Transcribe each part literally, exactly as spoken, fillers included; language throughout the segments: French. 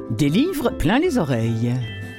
Des livres plein les oreilles.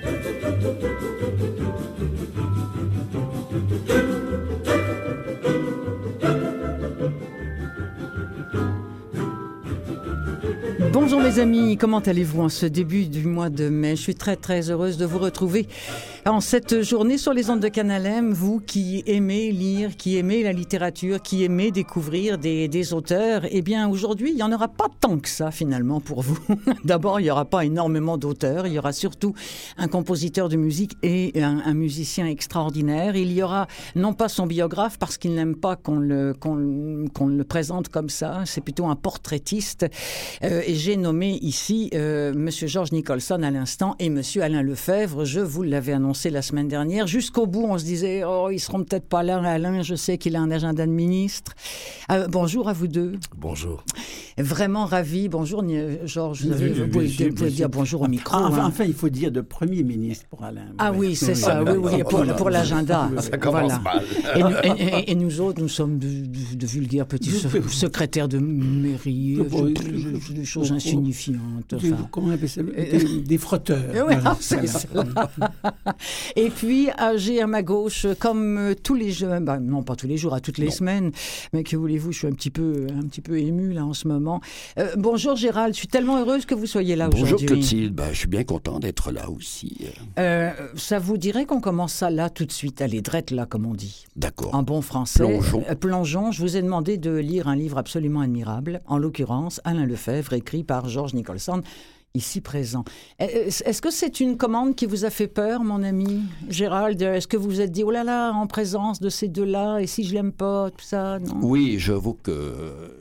Bonjour mes amis, comment allez-vous en ce début du mois de mai? Je suis très très heureuse de vous retrouver en cette journée sur les ondes de Canal M, vous qui aimez lire, qui aimez la littérature, qui aimez découvrir des, des auteurs. Eh bien aujourd'hui, il n'y en aura pas tant que ça finalement pour vous. D'abord, il n'y aura pas énormément d'auteurs, il y aura surtout un compositeur de musique et un, un musicien extraordinaire. Il y aura non pas son biographe parce qu'il n'aime pas qu'on le, qu'on, qu'on le présente comme ça, c'est plutôt un portraitiste. Euh, et j'ai nommé ici euh, M. George Nicholson à l'instant et M. Alain Lefebvre. Je vous l'avais annoncé la semaine dernière. Jusqu'au bout, on se disait « Oh, ils seront peut-être pas là, Alain, je sais qu'il a un agenda de ministre. Euh, » Bonjour à vous deux. Bonjour. Vraiment ravi. Bonjour, Georges. Vous, avez, vous pouvez, vous pouvez dire bonjour au micro. Ah, enfin, hein. enfin, il faut dire de Premier ministre pour Alain. Ah oui, c'est ça. Oui, oui, pour, pour l'agenda. Ça commence voilà. mal. Et, nous, et, et, et nous autres, nous sommes de, de, de vulgaires petits se, secrétaires de mairie, je, des choses insignifiantes. Enfin. Comment on appelle ça? Des, des frotteurs. Oui, voilà. c'est ça. Et puis, j'ai à ma gauche, comme tous les jours, ben, non pas tous les jours, à toutes les non. semaines, mais que voulez-vous, je suis un petit peu, un petit peu émue là en ce moment. Euh, bonjour Gérald, je suis tellement heureuse que vous soyez là bonjour aujourd'hui. Bonjour Clotilde, ben, je suis bien content d'être là aussi. Euh, ça vous dirait qu'on commence ça là tout de suite, allez, drette là comme on dit. D'accord. En bon français. Plongeons. Euh, plongeons, je vous ai demandé de lire un livre absolument admirable, en l'occurrence Alain Lefebvre, écrit par George Nicholson, ici présent. Est-ce que c'est une commande qui vous a fait peur, mon ami Gérald? Est-ce que vous vous êtes dit, oh là là, en présence de ces deux-là, et si je l'aime pas, tout ça, non? Oui, j'avoue que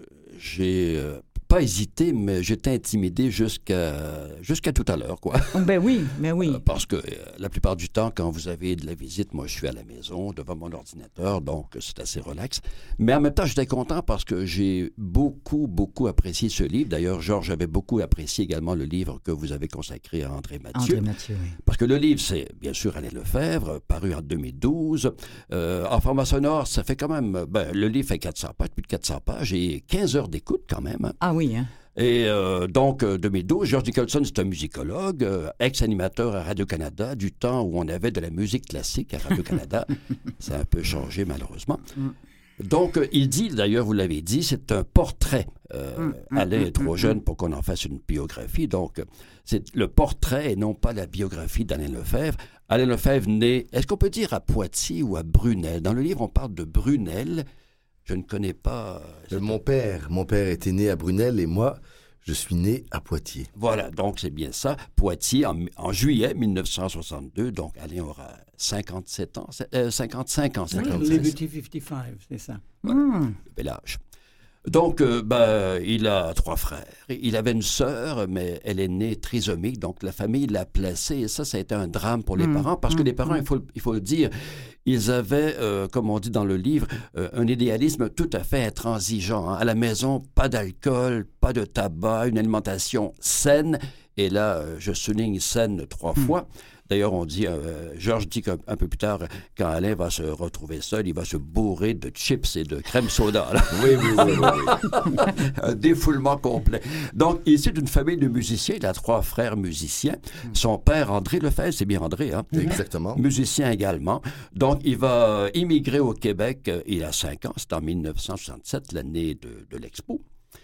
j'ai euh, pas hésité, mais j'étais intimidé jusqu'à jusqu'à tout à l'heure, quoi. Ben oui, mais oui. Euh, parce que euh, la plupart du temps, quand vous avez de la visite, moi, je suis à la maison, devant mon ordinateur, donc c'est assez relax. Mais en même temps, j'étais content parce que j'ai beaucoup, beaucoup apprécié ce livre. D'ailleurs, Georges avait beaucoup apprécié également le livre que vous avez consacré à André Mathieu. André Mathieu, oui. Parce que le livre, c'est bien sûr Alain Lefebvre, paru en deux mille douze. Euh, en format sonore, ça fait quand même... Ben, le livre fait quatre cents pages, plus de quatre cents pages, et quinze heures d'écoute quand même. Hein. Ah oui, hein? Et euh, donc, euh, deux mille douze, George Nicholson, c'est un musicologue, euh, ex-animateur à Radio-Canada, du temps où on avait de la musique classique à Radio-Canada. Ça a un peu changé, malheureusement. Donc, euh, il dit, d'ailleurs, vous l'avez dit, c'est un portrait. Euh, Alain est trop jeune pour qu'on en fasse une biographie. Donc, c'est le portrait et non pas la biographie d'Alain Lefebvre. Alain Lefebvre né, est-ce qu'on peut dire à Poitiers ou à Brunel? Dans le livre, on parle de Brunel. Je ne connais pas... Euh, mon père, mon père était né à Brunel et moi, je suis né à Poitiers. Voilà, donc c'est bien ça. Poitiers, en, en juillet mille neuf cent soixante-deux, donc Alain aura cinquante-sept ans, euh, cinquante-cinq ans. Oui, Liberty cinquante-cinq, c'est ça. Voilà, mm. Le bel âge. Donc, euh, ben, il a trois frères. Il avait une sœur, mais elle est née trisomique, donc la famille l'a placée. Et ça, ça a été un drame pour les mmh, parents, parce mmh, que les parents, mmh. il, faut, il faut le dire, ils avaient, euh, comme on dit dans le livre, euh, un idéalisme tout à fait intransigeant. Hein. À la maison, pas d'alcool, pas de tabac, une alimentation saine. Et là, euh, je souligne saine trois mmh. fois. D'ailleurs, on dit, euh, Georges dit qu'un un peu plus tard, quand Alain va se retrouver seul, il va se bourrer de chips et de crème soda. Là. Oui, oui, oui. oui, oui. Un défoulement complet. Donc, issu d'une famille de musiciens, il a trois frères musiciens. Son père, André Lefebvre, c'est bien André, hein? Exactement. Musicien également. Donc, il va immigrer au Québec, il a cinq ans, c'est en mille neuf cent soixante-sept, l'année de, de l'Expo.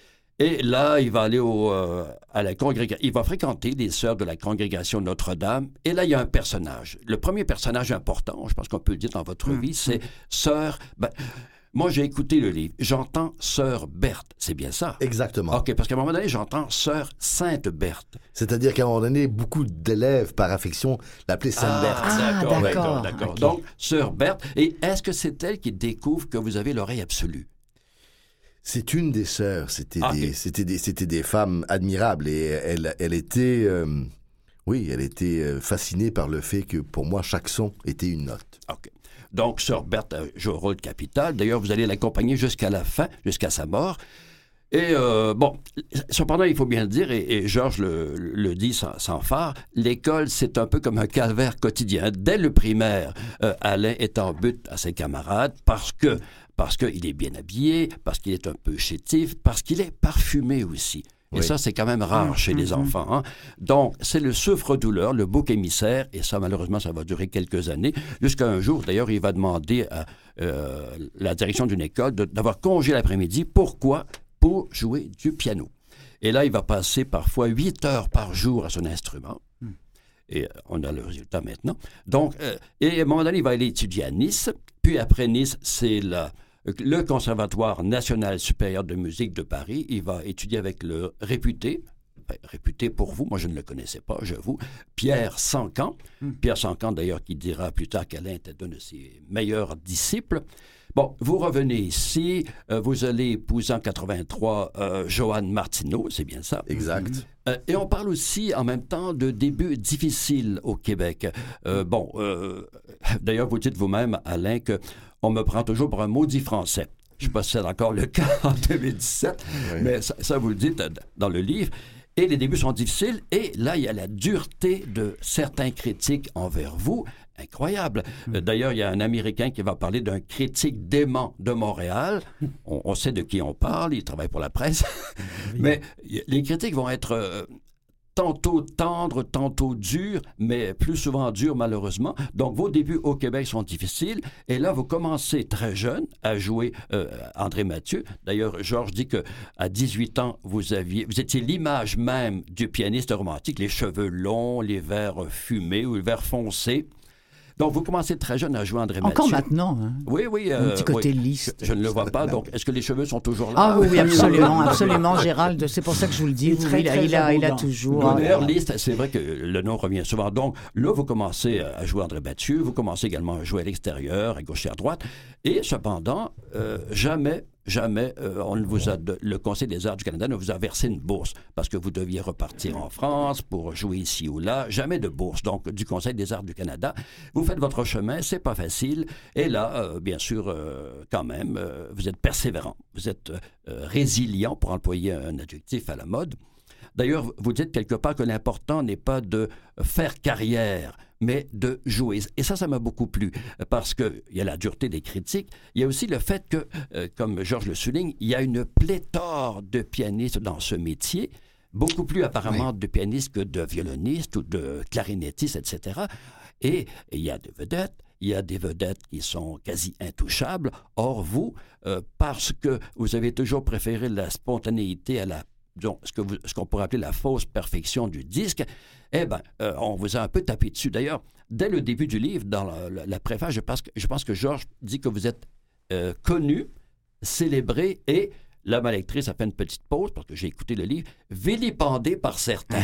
Et là, il va aller au, euh, à la congrégation. Il va fréquenter les sœurs de la congrégation Notre-Dame. Et là, il y a un personnage. Le premier personnage important, je pense qu'on peut le dire dans votre mmh. vie, c'est sœur... Ben, moi, j'ai écouté le livre. J'entends sœur Berthe. C'est bien ça? Exactement. OK, parce qu'à un moment donné, j'entends sœur Sainte Berthe. C'est-à-dire qu'à un moment donné, beaucoup d'élèves, par affection, l'appelaient Sainte ah, Berthe. Ah, d'accord, d'accord. d'accord, d'accord. Okay. Donc, sœur Berthe. Et est-ce que c'est elle qui découvre que vous avez l'oreille absolue? C'est une des sœurs. C'était ah, des, okay. c'était des, c'était des femmes admirables et elle, elle était, euh, oui, elle était fascinée par le fait que pour moi chaque son était une note. Ok. Donc, sœur Berthe joue un rôle capital. D'ailleurs, vous allez l'accompagner jusqu'à la fin, jusqu'à sa mort. Et euh, bon, cependant, il faut bien le dire, et, et Georges le, le dit sans, sans phare, l'école, c'est un peu comme un calvaire quotidien. Dès le primaire, euh, Alain est en butte à ses camarades parce que parce qu'il est bien habillé, parce qu'il est un peu chétif, parce qu'il est parfumé aussi. Et Oui. ça, c'est quand même rare Mmh, chez les mmh. enfants. Hein? Donc, c'est le souffre-douleur, le bouc émissaire, et ça, malheureusement, ça va durer quelques années, jusqu'à un jour, d'ailleurs, il va demander à euh, la direction d'une école de- d'avoir congé l'après-midi. Pourquoi? Pour jouer du piano. Et là, il va passer parfois huit heures par jour à son instrument. Mmh. Et euh, on a le résultat maintenant. Donc, euh, et à un moment donné, il va aller étudier à Nice. Puis après Nice, c'est la... le Conservatoire national supérieur de musique de Paris. Il va étudier avec le réputé, ben, réputé pour vous, moi je ne le connaissais pas, j'avoue, Pierre Sancan. Mm. Pierre Sancan, d'ailleurs, qui dira plus tard qu'Alain était un de ses meilleurs disciples. Bon, vous revenez ici, euh, vous allez épouser en quatre-vingt-trois euh, Joanne Martineau, c'est bien ça? Exact. Euh, et on parle aussi en même temps de débuts difficiles au Québec. Euh, bon, euh, d'ailleurs, vous dites vous-même, Alain, que on me prend toujours pour un maudit français. Je ne sais pas si c'est encore le cas en deux mille dix-sept, Oui. mais ça, ça, vous le dites dans le livre. Et les débuts sont difficiles. Et là, il y a la dureté de certains critiques envers vous. Incroyable. Euh, D'ailleurs, il y a un Américain qui va parler d'un critique dément de Montréal. On, on sait de qui on parle, il travaille pour la presse. Mais y- les critiques vont être euh, tantôt tendres, tantôt dures, mais plus souvent dures malheureusement. Donc, vos débuts au Québec sont difficiles. Et là, vous commencez très jeune à jouer euh, André Mathieu. D'ailleurs, Georges dit qu'à dix-huit ans, vous, aviez, vous étiez l'image même du pianiste romantique, les cheveux longs, les verres fumés ou les verres foncés. Donc, vous commencez très jeune à jouer André Encore Mathieu. maintenant. Hein. Oui, oui. Un euh, petit côté oui. liste. Je, je ne le vois pas. Donc, est-ce que les cheveux sont toujours là? Ah oui, oui, absolument, absolument, Gérald. C'est pour ça que je vous le dis. Il est Oui, très, il, a, très il, a, il a abondant. toujours. Oui, d'ailleurs, Liszt, c'est vrai que le nom revient souvent. Donc, là, vous commencez à jouer André Mathieu, vous commencez également à jouer à l'extérieur, à gauche et à droite. Et cependant, euh, jamais, jamais, euh, on ne vous a de- le Conseil des arts du Canada ne vous a versé une bourse parce que vous deviez repartir en France pour jouer ici ou là. Jamais de bourse, donc, du Conseil des arts du Canada. Vous faites votre chemin, c'est pas facile. Et là, euh, bien sûr, euh, quand même, euh, vous êtes persévérant. Vous êtes euh, résilient, pour employer un adjectif à la mode. D'ailleurs, vous dites quelque part que l'important n'est pas de faire carrière, mais de jouer. Et ça, ça m'a beaucoup plu, parce qu'il y a la dureté des critiques. Il y a aussi le fait que, euh, comme Georges le souligne, il y a une pléthore de pianistes dans ce métier, beaucoup plus apparemment de pianistes que de violonistes ou de clarinettistes, et cetera. Et, et il y a des vedettes. Il y a des vedettes qui sont quasi intouchables. Or, vous, euh, parce que vous avez toujours préféré la spontanéité à la donc, ce, que vous, ce qu'on pourrait appeler la fausse perfection du disque, eh bien, euh, on vous a un peu tapé dessus. D'ailleurs, dès le début du livre, dans la, la, la préface, je pense que, je pense que Georges dit que vous êtes euh, connu, célébré et, là, ma lectrice a fait une petite pause, parce que j'ai écouté le livre, vilipendé par certains.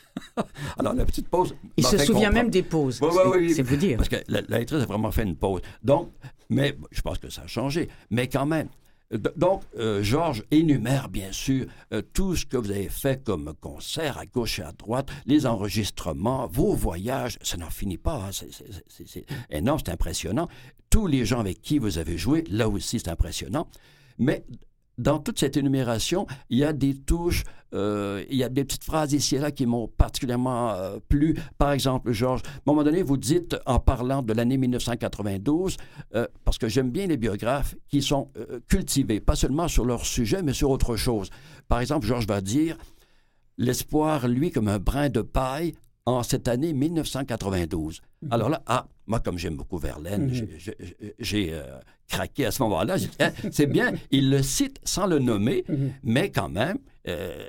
Alors, la petite pause... Il m'a se fait souvient comprendre. même des pauses. Oui, oui, c'est, oui. c'est vous dire. Parce que la, la lectrice a vraiment fait une pause. Donc, mais je pense que ça a changé. Mais quand même, donc, euh, Georges énumère, bien sûr, euh, tout ce que vous avez fait comme concert à gauche et à droite, les enregistrements, vos voyages, ça n'en finit pas. Hein, c'est, c'est, c'est, c'est énorme, c'est impressionnant. Tous les gens avec qui vous avez joué, là aussi, c'est impressionnant. Mais dans toute cette énumération, il y a des touches, euh, il y a des petites phrases ici et là qui m'ont particulièrement euh, plu. Par exemple, Georges, à un moment donné, vous dites, en parlant de l'année dix-neuf cent quatre-vingt-douze, euh, parce que j'aime bien les biographes qui sont euh, cultivés, pas seulement sur leur sujet, mais sur autre chose. Par exemple, Georges va dire, l'espoir, lui, comme un brin de paille, en cette année dix-neuf cent quatre-vingt-douze. Mm-hmm. Alors là, ah, moi, comme j'aime beaucoup Verlaine, mm-hmm. j'ai, j'ai, j'ai euh, craqué à ce moment-là. J'ai dit, hein, c'est bien, il le cite sans le nommer, mm-hmm. mais quand même, euh,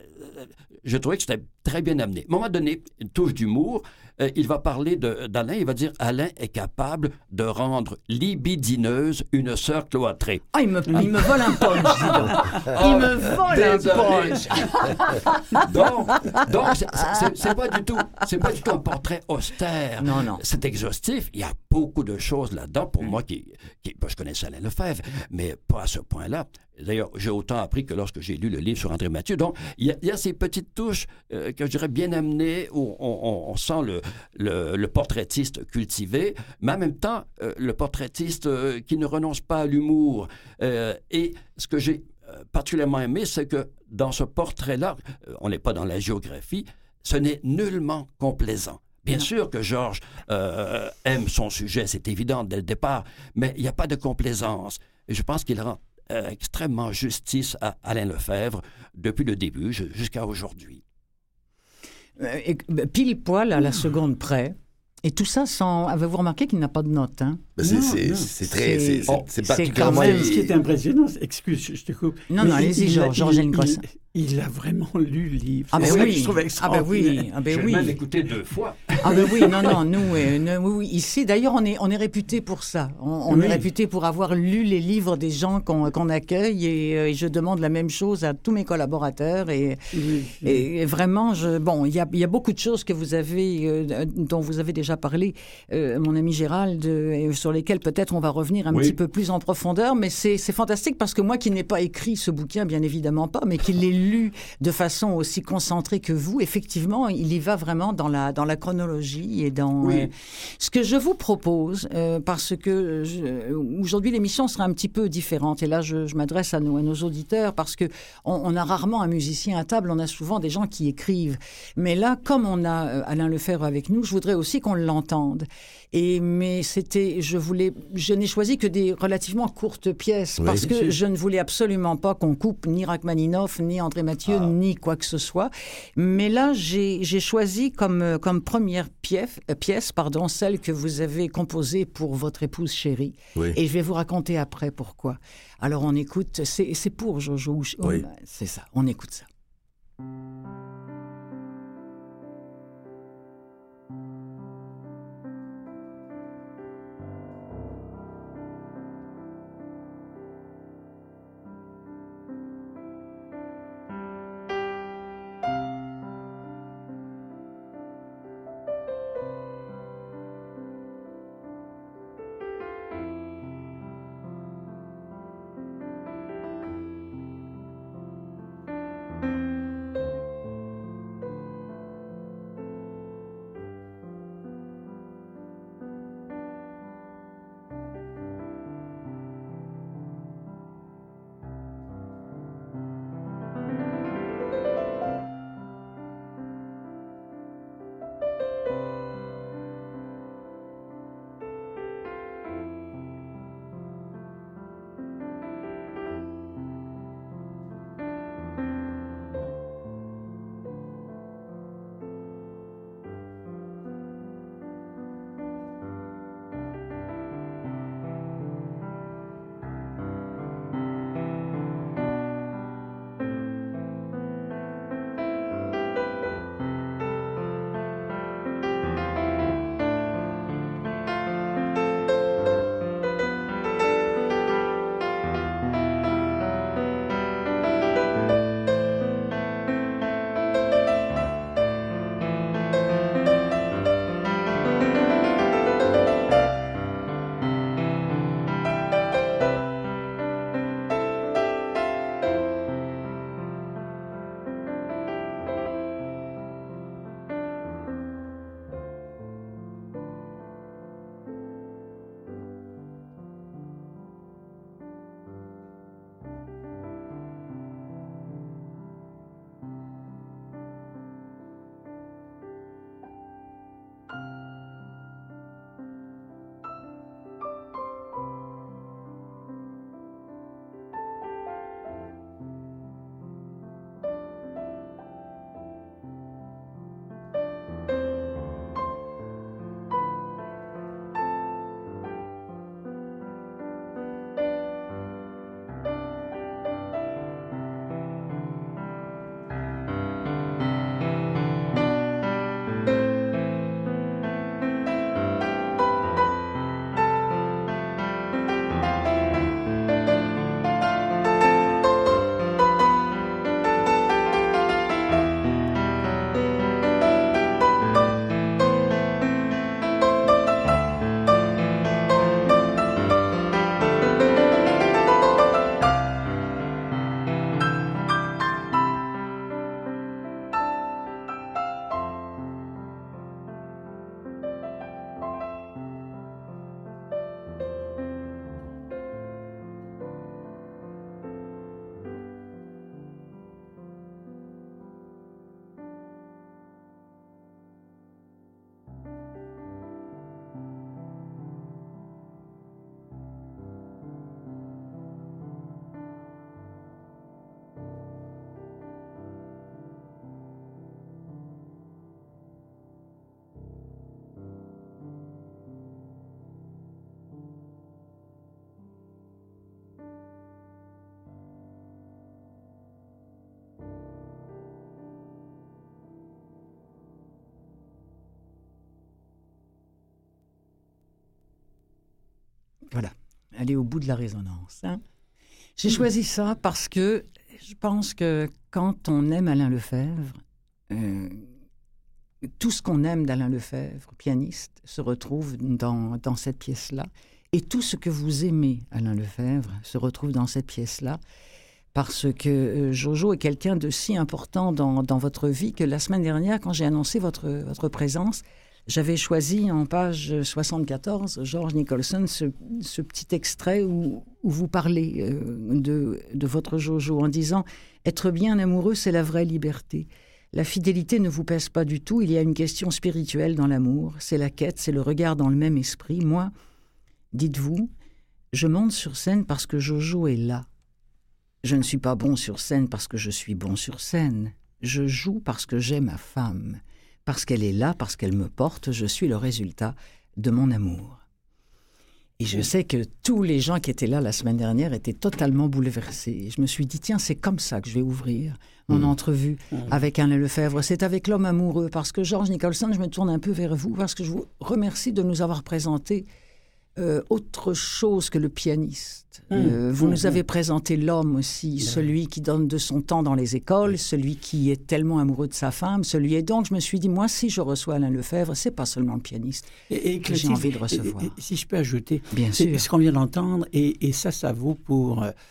je trouvais que c'était très bien amené. À un moment donné, une touche d'humour, euh, il va parler de, d'Alain, il va dire, Alain est capable de rendre libidineuse une sœur cloîtrée. Ah, il me, il me vole un punch, dis donc. Il me vole un punch. donc, donc c'est, c'est, c'est pas du tout, c'est pas du tout un portrait austère. Non, non. C'est exhaustif. Il y a beaucoup de choses là-dedans pour mm. moi qui, qui ben, je connaissais Alain Lefebvre, mais pas à ce point-là. D'ailleurs, j'ai autant appris que lorsque j'ai lu le livre sur André Mathieu. Donc, il y a, il y a ces petites touches euh, que je dirais bien amenées où on, on, on sent le, le, le portraitiste cultivé, mais en même temps, euh, le portraitiste euh, qui ne renonce pas à l'humour. Euh, et ce que j'ai euh, particulièrement aimé, c'est que dans ce portrait-là, euh, on n'est pas dans la géographie, ce n'est nullement complaisant. Bien non. sûr que Georges euh, aime son sujet, c'est évident dès le départ, mais il n'y a pas de complaisance. Et je pense qu'il rend euh, extrêmement justice à Alain Lefebvre depuis le début jusqu'à aujourd'hui. Euh, et, pile poil à la seconde près. Et tout ça sans... Avez-vous remarqué qu'il n'a pas de notes, hein? Ben, c'est, Non, c'est, non. c'est très... C'est, C'est- c'est, c'est c'est particulièrement... quand même- Ce qui est impressionnant, c'est- excuse, je je te coupe. Non, mais non, il- allez-y, il a- Georges, Georges il- Georges il- Il a vraiment lu le livre. Ah ben C'est ça que oui, je trouve ah ben extraordinaire. oui, ah ben J'ai oui. même écouté deux fois. Ah ben oui, non, non, nous, euh, nous, oui, oui, ici, d'ailleurs, on est, on est réputé pour ça. On, on Oui. est réputé pour avoir lu les livres des gens qu'on, qu'on accueille et, euh, et je demande la même chose à tous mes collaborateurs et, Oui. et vraiment, je, bon, il y a, il y a beaucoup de choses que vous avez, euh, dont vous avez déjà parlé, euh, mon ami Gérald, euh, et sur lesquelles peut-être on va revenir un Oui. petit peu plus en profondeur, mais c'est, c'est fantastique parce que moi qui n'ai pas écrit ce bouquin, bien évidemment pas, mais qui l'ai lu de façon aussi concentrée que vous, effectivement, il y va vraiment dans la, dans la chronologie et dans Oui. euh, ce que je vous propose, euh, parce que je- aujourd'hui l'émission sera un petit peu différente, et là je, je m'adresse à nos, à nos auditeurs, parce que on, on a rarement un musicien à table, on a souvent des gens qui écrivent, mais là, comme on a euh, Alain Lefebvre avec nous, je voudrais aussi qu'on l'entende. Et mais c'était, je voulais, je n'ai choisi que des relativement courtes pièces Oui. parce que Bien sûr. je ne voulais absolument pas qu'on coupe ni Rachmaninoff, ni André Mathieu, Ah. ni quoi que ce soit. Mais là, j'ai, j'ai choisi comme euh, comme première pièce, euh, pièce, pardon, celle que vous avez composée pour votre épouse chérie. Oui. Et je vais vous raconter après pourquoi. Alors on écoute, c'est, c'est pour Jojo. Oui. C'est ça, on écoute ça. Thank Voilà, aller au bout de la résonance. Hein. J'ai mmh. choisi ça parce que je pense que quand on aime Alain Lefebvre, euh, tout ce qu'on aime d'Alain Lefebvre, pianiste, se retrouve dans, dans cette pièce-là. Et tout ce que vous aimez, Alain Lefebvre, se retrouve dans cette pièce-là. Parce que euh, Jojo est quelqu'un de si important dans, dans votre vie que la semaine dernière, quand j'ai annoncé votre, votre présence, j'avais choisi en page soixante-quatorze, George Nicholson, ce, ce petit extrait où, où vous parlez euh, de, de votre Jojo en disant « Être bien amoureux, c'est la vraie liberté. La fidélité ne vous pèse pas du tout. Il y a une question spirituelle dans l'amour. C'est la quête, c'est le regard dans le même esprit. Moi, dites-vous, je monte sur scène parce que Jojo est là. Je ne suis pas bon sur scène parce que je suis bon sur scène. Je joue parce que j'aime ma femme. Parce qu'elle est là, parce qu'elle me porte, je suis le résultat de mon amour. » Et je sais que tous les gens qui étaient là la semaine dernière étaient totalement bouleversés. Je me suis dit, tiens, c'est comme ça que je vais ouvrir mon mmh. entrevue mmh. avec Alain Lefebvre. C'est avec l'homme amoureux. Parce que George Nicholson, je me tourne un peu vers vous, parce que je vous remercie de nous avoir présenté euh, autre chose que le pianiste. Mmh. Euh, vous mmh. nous avez présenté l'homme aussi, mmh. celui qui donne de son temps dans les écoles, celui qui est tellement amoureux de sa femme, celui... Et donc, je me suis dit, moi, si je reçois Alain Lefebvre, c'est pas seulement le pianiste et, et que j'ai envie de recevoir. Et, et, si je peux ajouter, bien sûr, ce qu'on vient d'entendre, et, et ça, ça vaut pour... Euh,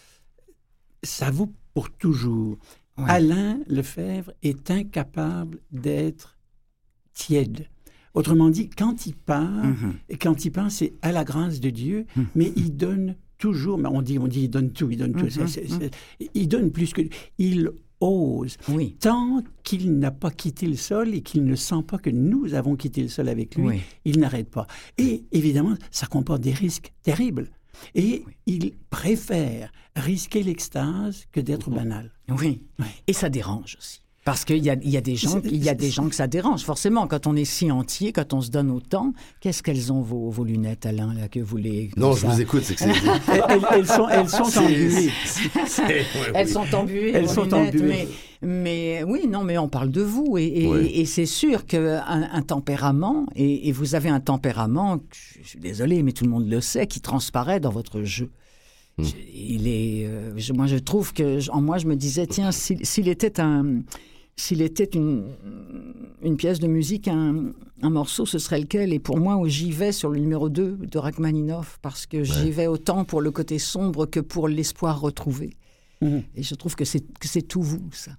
ça vaut pour toujours. Ouais. Alain Lefebvre est incapable d'être tiède. Autrement dit, quand il part, mm-hmm. et quand il pense, c'est à la grâce de Dieu, mm-hmm. mais il donne toujours, mais on dit, on dit, il donne tout, il donne tout. Mm-hmm. c'est, c'est, c'est, il donne plus que... Il ose. Oui. Tant qu'il n'a pas quitté le sol et qu'il ne sent pas que nous avons quitté le sol avec lui, oui. il n'arrête pas. Et évidemment, ça comporte des risques terribles. Et oui. il préfère risquer l'extase que d'être banal. Oui, oui. Et ça dérange aussi. Parce qu'il y a, il y a des gens, il y a des gens que ça dérange. Forcément, quand on est si entier, quand on se donne autant, qu'est-ce qu'elles ont vos, vos lunettes, Alain, là, que vous les... Non, ça... je vous écoute, c'est que c'est... elles, elles sont, elles sont embuées. Elles sont embuées, elles sont lunettes, embuées. Mais, mais oui, non, mais on parle de vous. Et, et, oui. et c'est sûr qu'un un tempérament, et, et vous avez un tempérament, je suis désolé, mais tout le monde le sait, qui transparaît dans votre jeu. Mmh. Il est, euh, je, moi, je trouve que, en moi, je me disais, tiens, s'il, s'il était un... S'il était une, une pièce de musique, un, un morceau, ce serait lequel? Et pour moi, j'y vais sur le numéro deux de Rachmaninoff, parce que ouais. j'y vais autant pour le côté sombre que pour l'espoir retrouvé. Mmh. Et je trouve que c'est, que c'est tout vous, ça.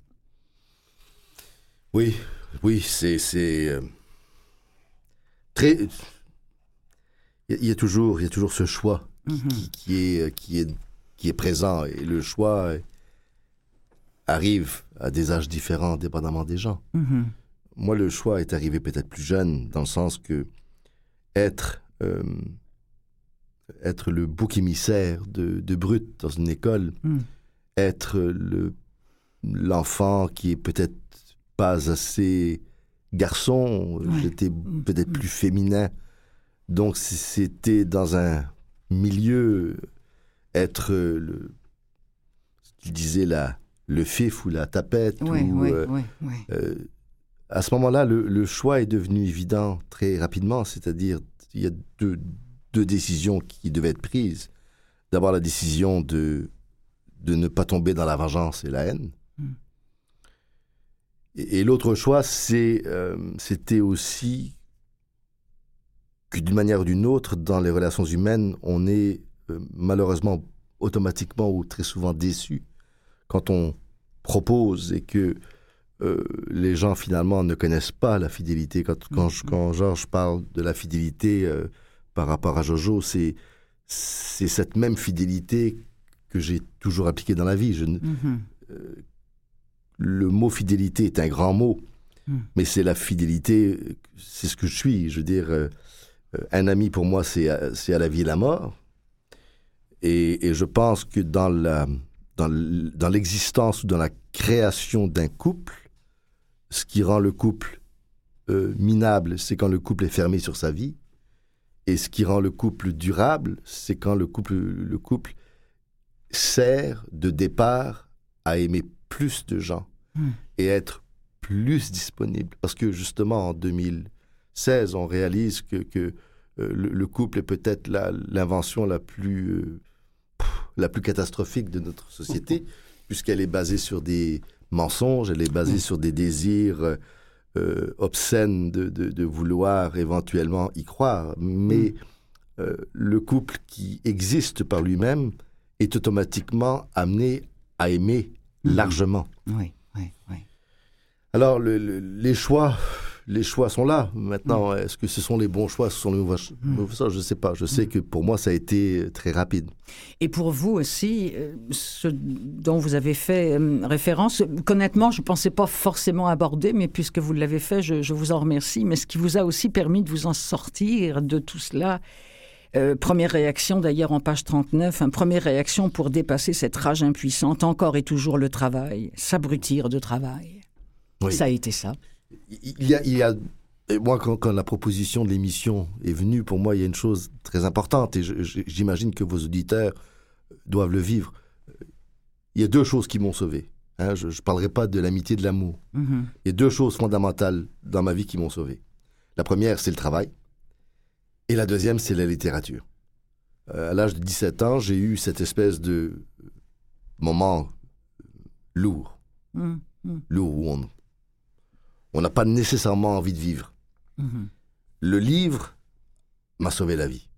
Oui, oui, c'est... c'est euh, très... Il y a toujours, il y a toujours ce choix mmh. qui, qui, est, qui, est, qui est présent. Et le choix arrive à des âges différents, dépendamment des gens. Mm-hmm. Moi, le choix est arrivé peut-être plus jeune, dans le sens que être, euh, être le bouc émissaire de, de Brut dans une école, mm. être le, l'enfant qui est peut-être pas assez garçon, ouais. j'étais mm. peut-être mm. plus féminin. Donc, c'était dans un milieu, être le... Tu disais la... le fif ou la tapette. Oui, ou, oui, euh, oui, oui. Euh, à ce moment-là, le, le choix est devenu évident très rapidement, c'est-à-dire il y a deux, deux décisions qui devaient être prises. D'abord, la décision de, de ne pas tomber dans la vengeance et la haine. Mm. Et, et l'autre choix, c'est, euh, c'était aussi que d'une manière ou d'une autre, dans les relations humaines, on est euh, malheureusement automatiquement ou très souvent déçu quand on propose et que euh, les gens finalement ne connaissent pas la fidélité. Quand, quand, mm-hmm. quand Georges parle de la fidélité euh, par rapport à Jojo, c'est, c'est cette même fidélité que j'ai toujours appliquée dans la vie. Je, mm-hmm. euh, le mot fidélité est un grand mot, mm. mais c'est la fidélité, c'est ce que je suis. Je veux dire, euh, un ami pour moi, c'est, c'est à la vie et la mort. Et, et je pense que dans la... Dans, dans l'existence ou dans la création d'un couple, ce qui rend le couple euh, minable, c'est quand le couple est fermé sur sa vie. Et ce qui rend le couple durable, c'est quand le couple, le couple sert de départ à aimer plus de gens mmh. et être plus disponible. Parce que justement, en deux mille seize, on réalise que, que euh, le, le couple est peut-être la, l'invention la plus, euh, pff, la plus catastrophique de notre société, puisqu'elle est basée sur des mensonges, elle est basée mmh. sur des désirs euh, obscènes de, de, de vouloir éventuellement y croire. Mais mmh. euh, le couple qui existe par lui-même est automatiquement amené à aimer mmh. largement. Oui, oui, oui. Alors, le, le, les choix... Les choix sont là. Maintenant, mmh. est-ce que ce sont les bons choix, ce sont les mauvais choix? Ça, je ne sais pas. Je sais mmh. que pour moi, ça a été très rapide. Et pour vous aussi, ce dont vous avez fait référence, honnêtement, je ne pensais pas forcément aborder, mais puisque vous l'avez fait, je, je vous en remercie. Mais ce qui vous a aussi permis de vous en sortir de tout cela, euh, première réaction d'ailleurs en page trente-neuf, hein, première réaction pour dépasser cette rage impuissante, encore et toujours le travail, s'abrutir de travail. Oui. Ça a été ça. Il y a, il y a moi, quand, quand la proposition de l'émission est venue, pour moi, il y a une chose très importante, et je, je, j'imagine que vos auditeurs doivent le vivre. Il y a deux choses qui m'ont sauvé. Hein, je ne parlerai pas de l'amitié, de l'amour. Mm-hmm. Il y a deux choses fondamentales dans ma vie qui m'ont sauvé. La première, c'est le travail, et la deuxième, c'est la littérature. Euh, à l'âge de dix-sept ans, j'ai eu cette espèce de moment lourd, mm-hmm. lourd où on... On n'a pas nécessairement envie de vivre. Mmh. Le livre m'a sauvé la vie.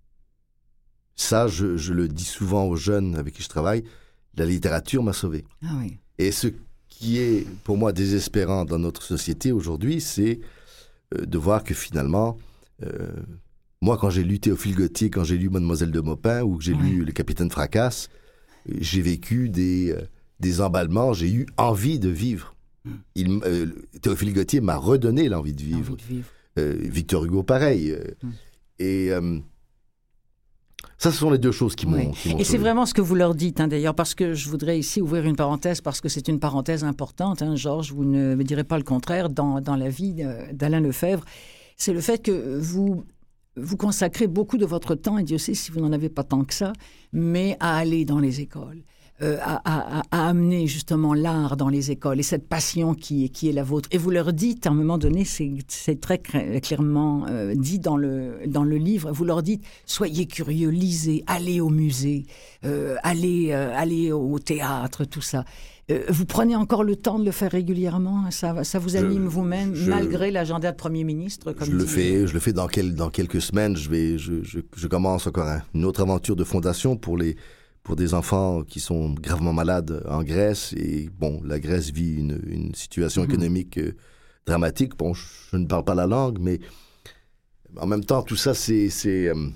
Ça, je, je le dis souvent aux jeunes avec qui je travaille, la littérature m'a sauvé. Ah oui. Et ce qui est pour moi désespérant dans notre société aujourd'hui, c'est euh, de voir que finalement, euh, moi quand j'ai lu Théophile Gautier, quand j'ai lu Mademoiselle de Maupin ou que j'ai oui. lu Le Capitaine Fracasse, j'ai vécu des, euh, des emballements, j'ai eu envie de vivre. Il, euh, Théophile Gautier m'a redonné l'envie de vivre. L'envie de vivre. Euh, Victor Hugo, pareil. Euh, mm. Et euh, ça, ce sont les deux choses qui m'ont, oui. qui m'ont Et sauvé. c'est vraiment ce que vous leur dites, hein, d'ailleurs, parce que je voudrais ici ouvrir une parenthèse, parce que c'est une parenthèse importante, hein, Georges, vous ne me direz pas le contraire, dans, dans la vie d'Alain Lefebvre. C'est le fait que vous... vous consacrez beaucoup de votre temps, et Dieu sait si vous n'en avez pas tant que ça, mais à aller dans les écoles. Euh, à, à, à amener justement l'art dans les écoles et cette passion qui, qui est la vôtre. Et vous leur dites, à un moment donné, c'est, c'est très clairement euh, dit dans le, dans le livre, vous leur dites, soyez curieux, lisez, allez au musée, euh, allez, euh, allez au théâtre, tout ça. Euh, vous prenez encore le temps de le faire régulièrement? Ça, ça vous anime je, vous-même, je, malgré l'agenda de Premier ministre comme je le dit... fais, je le fais dans, quel, dans quelques semaines. Je, vais, je, je, je commence encore un, une autre aventure de fondation pour les... pour des enfants qui sont gravement malades en Grèce. Et bon, la Grèce vit une, une situation mmh. économique euh, dramatique. Bon, je, je ne parle pas la langue, mais en même temps, tout ça, c'est... c'est euh...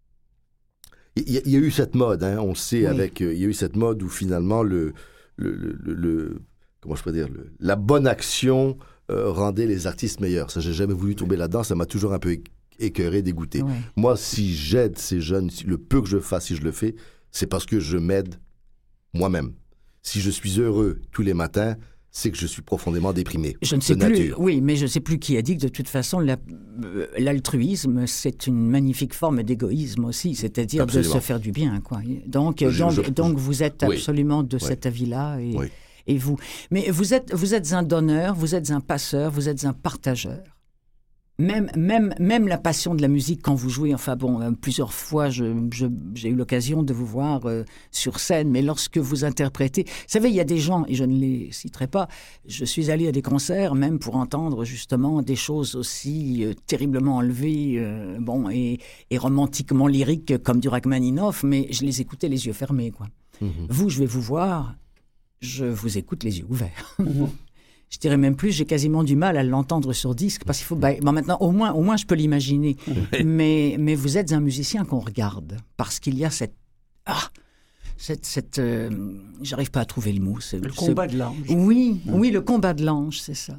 il, y a, il y a eu cette mode, hein, on le sait, oui. avec... Euh, il y a eu cette mode où finalement, le, le, le, le, le comment je peux dire, le, la bonne action euh, rendait les artistes meilleurs. Ça, j'ai jamais voulu tomber oui. là-dedans. Ça m'a toujours un peu écœuré, dégoûté. Oui. Moi, si j'aide ces jeunes, si, le peu que je fasse, si je le fais, c'est parce que je m'aide moi-même. Si je suis heureux tous les matins, c'est que je suis profondément déprimé. Je ne sais de plus, nature. Oui, mais je ne sais plus qui a dit que de toute façon, la, euh, l'altruisme, c'est une magnifique forme d'égoïsme aussi, c'est-à-dire absolument. De se faire du bien, quoi. Donc, je, donc, je, donc vous êtes absolument oui. de oui. cet avis-là, et, oui. et vous. Mais vous êtes, vous êtes un donneur, vous êtes un passeur, vous êtes un partageur. Même, même, même la passion de la musique quand vous jouez, enfin bon, euh, plusieurs fois je, je, j'ai eu l'occasion de vous voir euh, sur scène, mais lorsque vous interprétez, vous savez, il y a des gens, et je ne les citerai pas, je suis allé à des concerts même pour entendre justement des choses aussi euh, terriblement enlevées, euh, bon, et, et romantiquement lyriques comme du Rachmaninoff, mais je les écoutais les yeux fermés, quoi. Mm-hmm. Vous, je vais vous voir, je vous écoute les yeux ouverts. Mm-hmm. Je dirais même plus, j'ai quasiment du mal à l'entendre sur disque, parce qu'il faut... Bah, bon, maintenant, au moins, au moins, je peux l'imaginer. Oui. Mais, mais vous êtes un musicien qu'on regarde, parce qu'il y a cette... Ah, cette... cette euh, j'arrive pas à trouver le mot. C'est, le c'est, combat de l'ange. Oui, oui, oui, le combat de l'ange, c'est ça.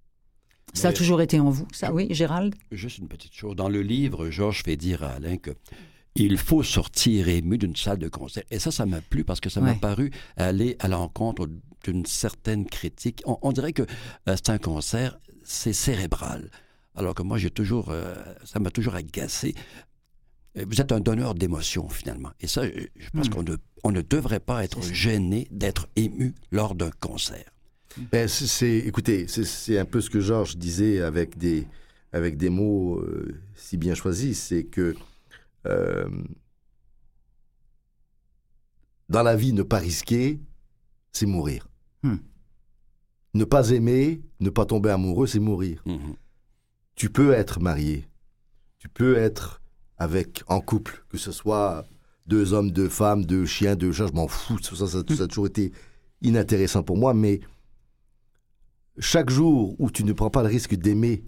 Ça a toujours été en vous, ça, oui, Gérald? Juste une petite chose. Dans le livre, Georges fait dire à Alain que il faut sortir ému d'une salle de concert. Et ça, ça m'a plu parce que ça ouais. m'a paru aller à l'encontre d'une certaine critique. On, on dirait que euh, c'est un concert, c'est cérébral. Alors que moi, j'ai toujours, euh, ça m'a toujours agacé. Vous êtes un donneur d'émotions, finalement. Et ça, je pense mmh. qu'on ne, on ne devrait pas être gêné d'être ému lors d'un concert. Ben, c'est, c'est, écoutez, c'est, c'est un peu ce que Georges disait avec des, avec des mots euh, si bien choisis. C'est que euh, dans la vie, ne pas risquer, c'est mourir. Hmm. Ne pas aimer, ne pas tomber amoureux, c'est mourir. Mhm. Tu Tu peux être marié, tu peux être avec, en couple, que ce soit deux hommes, deux femmes, deux chiens, deux chats, je m'en fous, ça, ça, ça, ça a toujours été inintéressant pour moi, mais chaque jour où tu ne prends pas le risque d'aimer,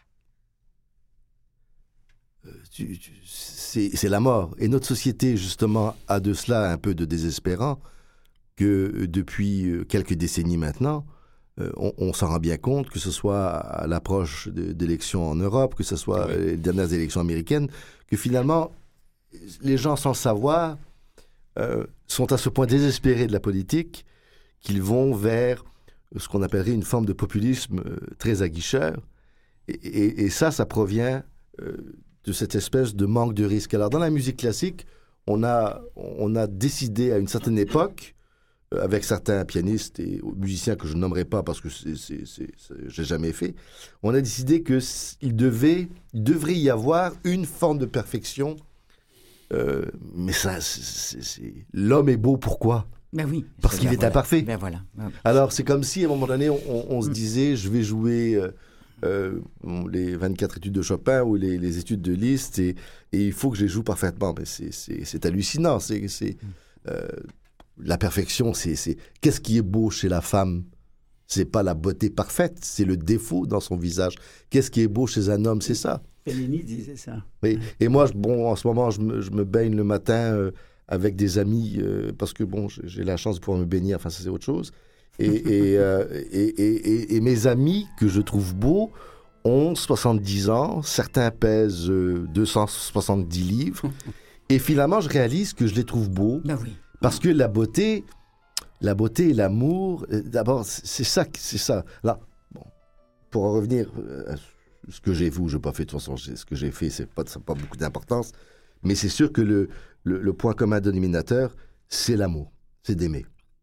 euh, tu- tu- c'est c'est la mort. Et notre société, justement, a de cela un peu de désespérant, que euh, depuis euh, quelques décennies maintenant, euh, on, on s'en rend bien compte, que ce soit à l'approche de- d'élections en Europe, que ce soit Oui. euh, les dernières élections américaines, que finalement, les gens sans le savoir euh, sont à ce point désespérés de la politique qu'ils vont vers ce qu'on appellerait une forme de populisme euh, très aguicheur. Et, et- et ça, ça provient euh, de cette espèce de manque de risque. Alors, dans la musique classique, on a, on a décidé à une certaine époque, euh, avec certains pianistes et musiciens que je ne nommerai pas parce que c'est, c'est, c'est, c'est- j'ai jamais fait, on a décidé qu'il devait, il devrait y avoir une forme de perfection. Euh, mais ça, c'est, c'est- c'est- l'homme est beau, pourquoi? Ben oui. Parce c'est- qu'il ben est voilà. imparfait. Ben voilà. Ben- Alors, c'est comme si, à un moment donné, on, on- on se Mm. disait, je vais jouer euh, euh, les vingt-quatre études de Chopin ou les, les études de Liszt, et, et il faut que je les joue parfaitement. Mais c'est, c'est, c'est hallucinant. C'est, c'est, euh, la perfection, c'est, c'est... Qu'est-ce qui est beau chez la femme? C'est pas la beauté parfaite, c'est le défaut dans son visage. Qu'est-ce qui est beau chez un homme? C'est ça. Fellini disait ça. Oui. Et moi, je- bon, en ce moment, je me, je me baigne le matin euh, avec des amis euh, parce que bon, j'ai j'ai la chance de pouvoir me baigner. Enfin, ça c'est autre chose. Et, et, euh, et, et- et- et mes amis que je trouve beaux ont soixante-dix ans. Certains pèsent euh, deux cent soixante-dix livres. Et finalement, je réalise que je les trouve beaux ben oui. parce que la beauté, la beauté et l'amour, euh, d'abord, c'est c'est ça, qui- c'est ça. Là, bon, pour en revenir euh, à ce que j'ai fait ou je n'ai pas fait, de toute façon, j'ai- ce que j'ai fait, c'est pas, ça n'a pas beaucoup d'importance. Mais c'est sûr que le, le, le point commun dénominateur, c'est l'amour, c'est d'aimer,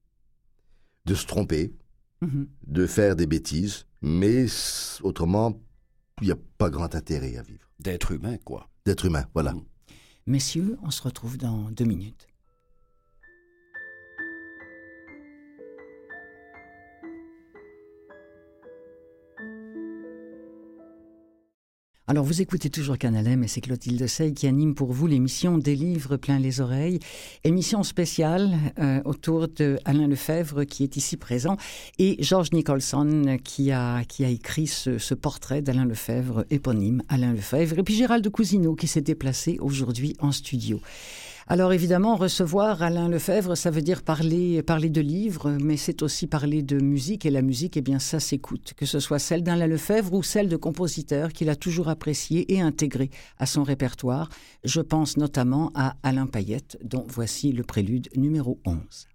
de se tromper, Mhm. de faire des bêtises, mais s- autrement, il n'y a pas grand intérêt à vivre. D'être humain, quoi. D'être humain, voilà. Mm. Messieurs, on se retrouve dans deux minutes. Alors, vous écoutez toujours Canal M et c'est Clotilde Sey qui anime pour vous l'émission Des livres plein les oreilles. Émission spéciale euh, autour de Alain Lefebvre qui est ici présent et George Nicholson qui a, qui a écrit ce, ce portrait d'Alain Lefebvre, éponyme Alain Lefebvre. Et puis Gérald Cousineau qui s'est déplacé aujourd'hui en studio. Alors évidemment, recevoir Alain Lefebvre, ça veut dire parler, parler de livres, mais c'est aussi parler de musique. Et la musique, eh bien, ça s'écoute. Que ce soit celle d'Alain Lefebvre ou celle de compositeurs qu'il a toujours apprécié et intégré à son répertoire. Je pense notamment à Alain Payette, dont voici le prélude numéro onze.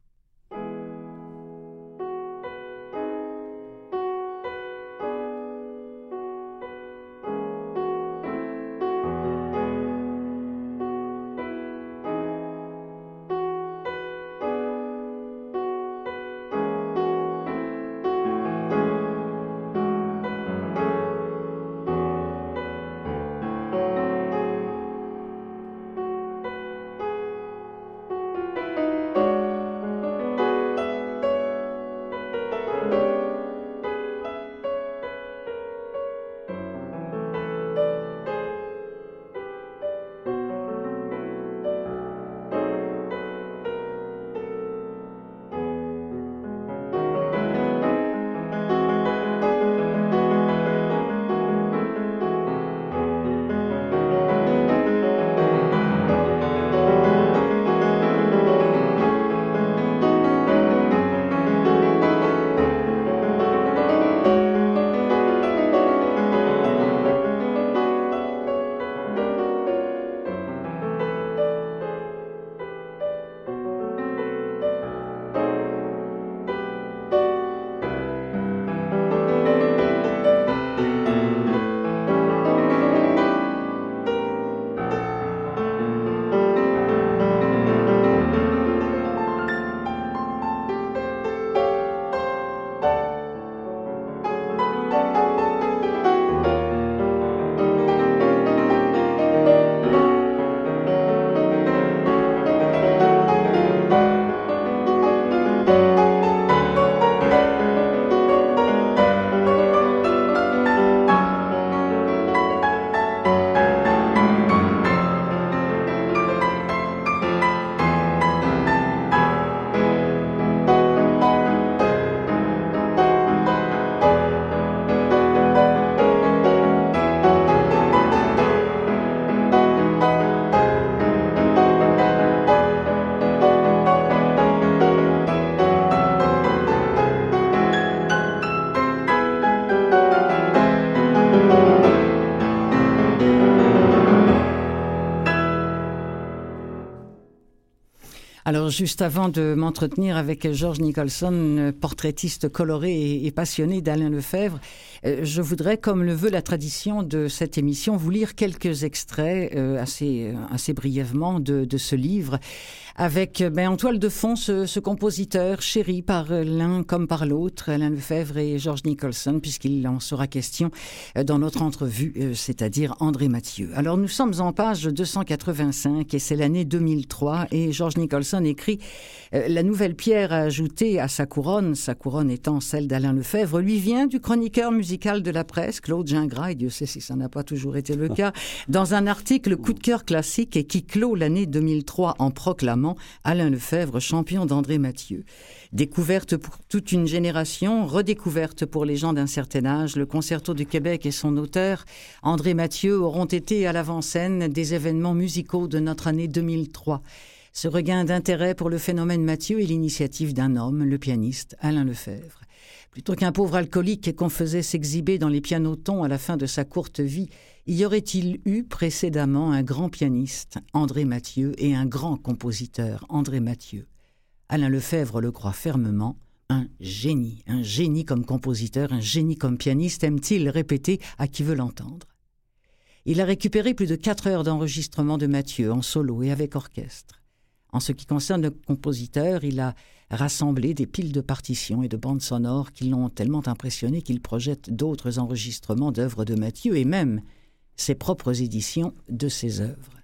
Alors, juste avant de m'entretenir avec George Nicholson, portraitiste coloré et, et passionné d'Alain Lefebvre, euh, je voudrais, comme le veut la tradition de cette émission, vous lire quelques extraits euh, assez, assez brièvement de, de ce livre, avec ben, en toile de fond ce, ce compositeur chéri par l'un comme par l'autre, Alain Lefebvre et George Nicholson, puisqu'il en sera question dans notre entrevue, euh, c'est-à-dire André Mathieu. Alors, nous sommes en page deux cent quatre-vingt-cinq et c'est l'année deux mille trois et George Nicholson écrit euh, « La nouvelle pierre à ajouter à sa couronne, sa couronne étant celle d'Alain Lefebvre, lui vient du chroniqueur musical de la presse, Claude Gingras, et Dieu sait si ça n'a pas toujours été le cas, dans un article coup de cœur classique et qui clôt l'année deux mille trois en proclamant Alain Lefebvre champion d'André Mathieu. Découverte pour toute une génération, redécouverte pour les gens d'un certain âge, le Concerto du Québec et son auteur, André Mathieu, auront été à l'avant-scène des événements musicaux de notre année deux mille trois. Ce regain d'intérêt pour le phénomène Mathieu est l'initiative d'un homme, le pianiste Alain Lefebvre. Plutôt qu'un pauvre alcoolique qu'on faisait s'exhiber dans les pianotons à la fin de sa courte vie, y aurait-il eu précédemment un grand pianiste, André Mathieu, et un grand compositeur, André Mathieu. Alain Lefebvre le croit fermement, un génie, un génie comme compositeur, un génie comme pianiste, aime-t-il répéter à qui veut l'entendre. Il a récupéré plus de quatre heures d'enregistrement de Mathieu en solo et avec orchestre. En ce qui concerne le compositeur, il a rassemblé des piles de partitions et de bandes sonores qui l'ont tellement impressionné qu'il projette d'autres enregistrements d'œuvres de Mathieu et même ses propres éditions de ses œuvres.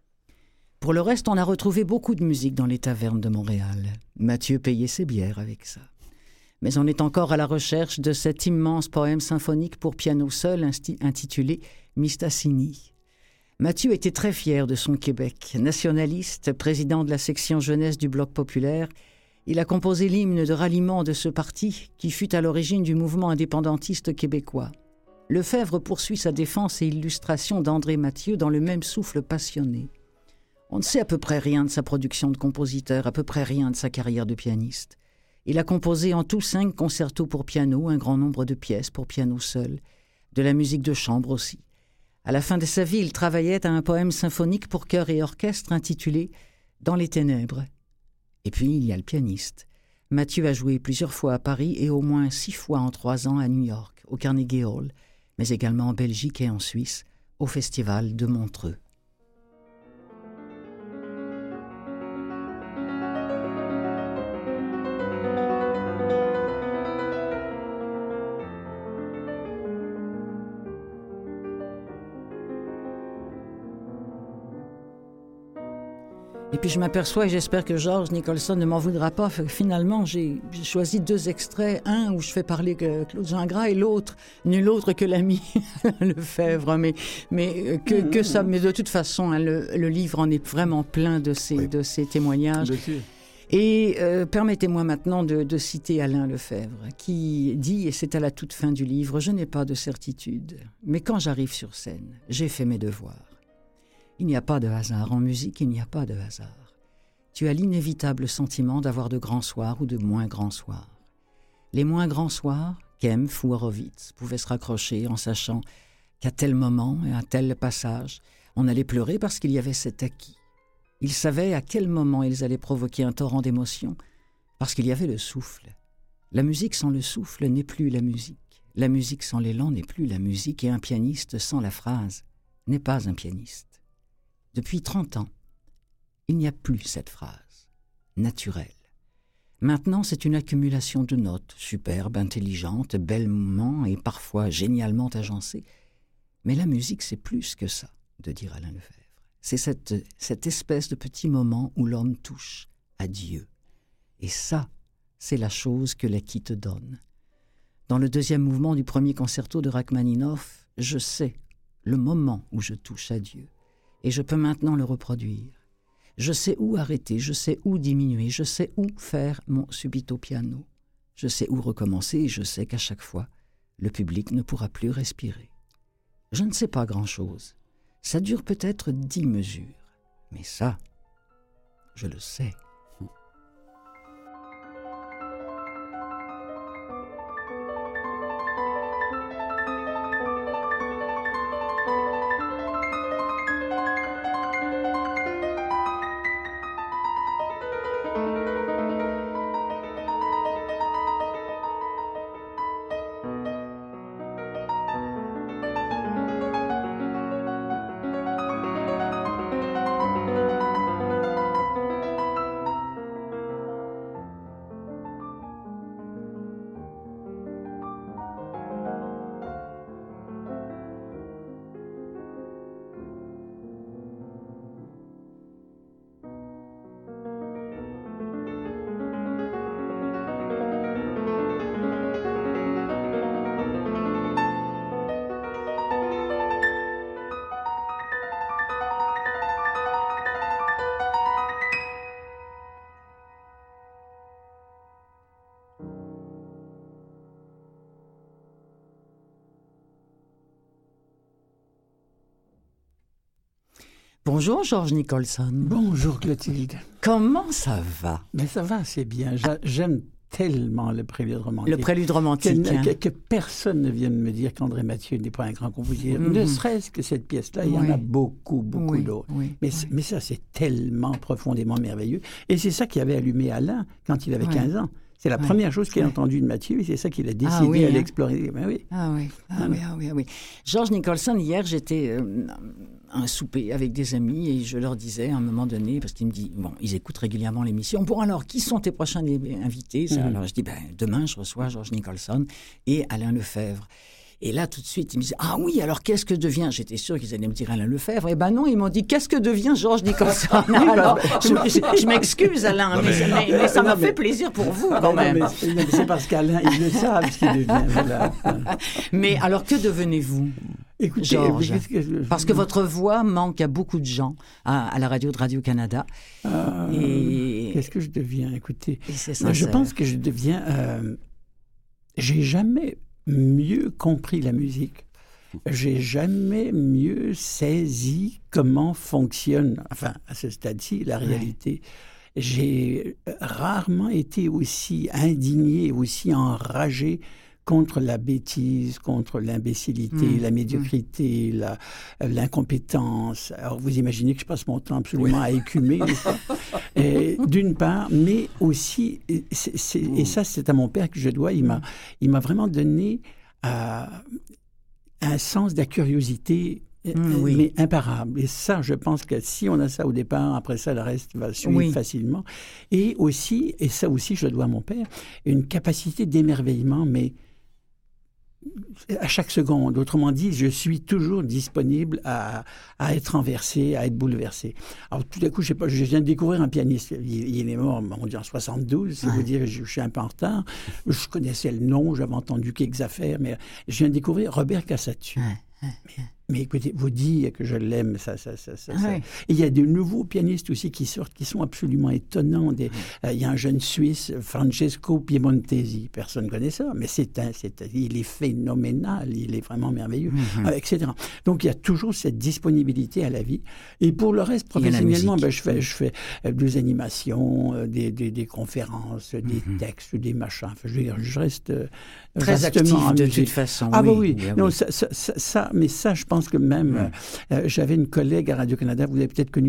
Pour le reste, on a retrouvé beaucoup de musique dans les tavernes de Montréal. Mathieu payait ses bières avec ça. Mais on est encore à la recherche de cet immense poème symphonique pour piano seul intitulé « Mistassini ». Mathieu était très fier de son Québec. Nationaliste, président de la section jeunesse du Bloc populaire, il a composé l'hymne de ralliement de ce parti qui fut à l'origine du mouvement indépendantiste québécois. Lefebvre poursuit sa défense et illustration d'André Mathieu dans le même souffle passionné. On ne sait à peu près rien de sa production de compositeur, à peu près rien de sa carrière de pianiste. Il a composé en tout cinq concertos pour piano, un grand nombre de pièces pour piano seul, de la musique de chambre aussi. À la fin de sa vie, il travaillait à un poème symphonique pour chœur et orchestre intitulé « Dans les ténèbres ». Et puis, il y a le pianiste. Mathieu a joué plusieurs fois à Paris et au moins six fois en trois ans à New York, au Carnegie Hall, mais également en Belgique et en Suisse, au Festival de Montreux. Et puis je m'aperçois, et j'espère que George Nicholson ne m'en voudra pas, finalement j'ai, j'ai choisi deux extraits, un où je fais parler Claude Gingras et l'autre, nul autre que l'ami Lefebvre, mais, mais, que, que ça, mais de toute façon, hein, le, le livre en est vraiment plein de ces, oui. de ces témoignages. Et euh, permettez-moi maintenant de, de citer Alain Lefebvre, qui dit, et c'est à la toute fin du livre, « Je n'ai pas de certitude, mais quand j'arrive sur scène, j'ai fait mes devoirs. Il n'y a pas de hasard. En musique, il n'y a pas de hasard. Tu as l'inévitable sentiment d'avoir de grands soirs ou de moins grands soirs. Les moins grands soirs, Kempf ou Horowitz pouvaient se raccrocher en sachant qu'à tel moment et à tel passage, on allait pleurer parce qu'il y avait cet acquis. Ils savaient à quel moment ils allaient provoquer un torrent d'émotions parce qu'il y avait le souffle. La musique sans le souffle n'est plus la musique. La musique sans l'élan n'est plus la musique et un pianiste sans la phrase n'est pas un pianiste. Depuis trente ans, il n'y a plus cette phrase, naturelle. Maintenant, c'est une accumulation de notes, superbes, intelligentes, bellement et parfois génialement agencées. Mais la musique, c'est plus que ça, de dire Alain Lefebvre. C'est cette, cette espèce de petit moment où l'homme touche à Dieu. Et ça, c'est la chose que l'acquis te donne. Dans le deuxième mouvement du premier concerto de Rachmaninoff, je sais le moment où je touche à Dieu. Et je peux maintenant le reproduire. Je sais où arrêter, je sais où diminuer, je sais où faire mon subito piano. Je sais où recommencer et je sais qu'à chaque fois, le public ne pourra plus respirer. Je ne sais pas grand-chose. Ça dure peut-être dix mesures. Mais ça, je le sais. Bonjour Georges Nicholson. Bonjour Clotilde. Comment ça va? Mais ça va, c'est bien. J'a- J'aime tellement le prélude romantique. Le prélude romantique. Que, hein. que, que personne ne vienne me dire qu'André Mathieu n'est pas un grand compositeur. Mhm. Ne serait-ce que cette pièce-là, il y en Oui. a beaucoup, beaucoup Oui, d'autres. oui, mais, oui. mais ça, c'est tellement profondément merveilleux. Et c'est ça qui avait allumé Alain quand il avait Oui. quinze ans. C'est la Oui. première chose qu'il a Oui. entendue de Mathieu et c'est ça qu'il a décidé Ah oui, d'aller hein. explorer. Ben oui. Ah oui, ah Ah oui, oui. ah oui, ah oui. Georges Nicholson, hier, j'étais euh, à un souper avec des amis et je leur disais à un moment donné, parce qu'ils me disent, bon, ils écoutent régulièrement l'émission, bon alors, qui sont tes prochains invités? Ça, Mhm. Alors je dis, ben, demain, je reçois Georges Nicholson et Alain Lefebvre. Et là, tout de suite, ils me disent, ah oui, alors qu'est-ce que devient... J'étais sûr qu'ils allaient me dire Alain Lefebvre. Eh ben non, ils m'ont dit, qu'est-ce que devient Georges Nicholson? Alors, je, je- je m'excuse, Alain, mais, mais- mais ça m'a Non, mais- fait plaisir pour vous, Ah, quand non, même. mais c'est- non, mais c'est parce qu'Alain, il le savent ce qu'il devient. Voilà. Mais alors, que devenez-vous? Écoutez, Georges, qu'est-ce que je- Parce que votre voix manque à beaucoup de gens à, à la radio de Radio-Canada. Ah, Et- Qu'est-ce que je deviens? Écoutez, Et c'est moi, je sincère. pense que je deviens... euh, j'ai jamais mieux compris la musique. J'ai jamais mieux saisi comment fonctionne, enfin, à ce stade-ci, la réalité. J'ai rarement été aussi indigné, aussi enragé contre la bêtise, contre l'imbécilité, Mm. la médiocrité, la- l'incompétence. Alors, vous imaginez que je passe mon temps absolument à écumer, n'est-ce pas? Et, d'une part, mais aussi, et, c'est- c'est- et ça, c'est à mon père que je dois, il m'a, il m'a vraiment donné euh, un sens de la curiosité, Mm, oui. mais imparable. Et ça, je pense que si on a ça au départ, après ça, le reste va suivre Oui. facilement. Et aussi, et ça aussi, je le dois à mon père, une capacité d'émerveillement, mais à chaque seconde. Autrement dit, je suis toujours disponible à, à être renversé, à être bouleversé. Alors, tout à coup, je sais pas, je viens de découvrir un pianiste. Il, il est mort, on dit en soixante-douze, c'est Ouais. vous dire, je, je suis un peu en retard. Je connaissais le nom, j'avais entendu quelques affaires, mais je viens de découvrir Robert Cassatù. Ouais, ouais. Mais écoutez, vous dire que je l'aime, ça, ça, ça, ça, ça. Ouais. Et il y a de nouveaux pianistes aussi qui sortent, qui sont absolument étonnants. Des, euh, il y a un jeune Suisse, Francesco Piemontesi. Personne ne connaît ça, mais c'est un, c'est un- il est phénoménal, il est vraiment merveilleux, Mhm. euh, et cetera. Donc il y a toujours cette disponibilité à la vie. Et pour le reste, Il y a la professionnellement, musique. ben, je fais, je fais euh, des animations, euh, des, des, des conférences, des Mhm. textes, des machins. Enfin, je veux dire, je reste euh, Très vastement actif en de musique. toute façon. Ah bah oui, oui, non, oui. ça, ça, ça, ça- mais ça, je pense que même, Mm. euh, euh, j'avais une collègue à Radio-Canada, vous l'avez peut-être connue,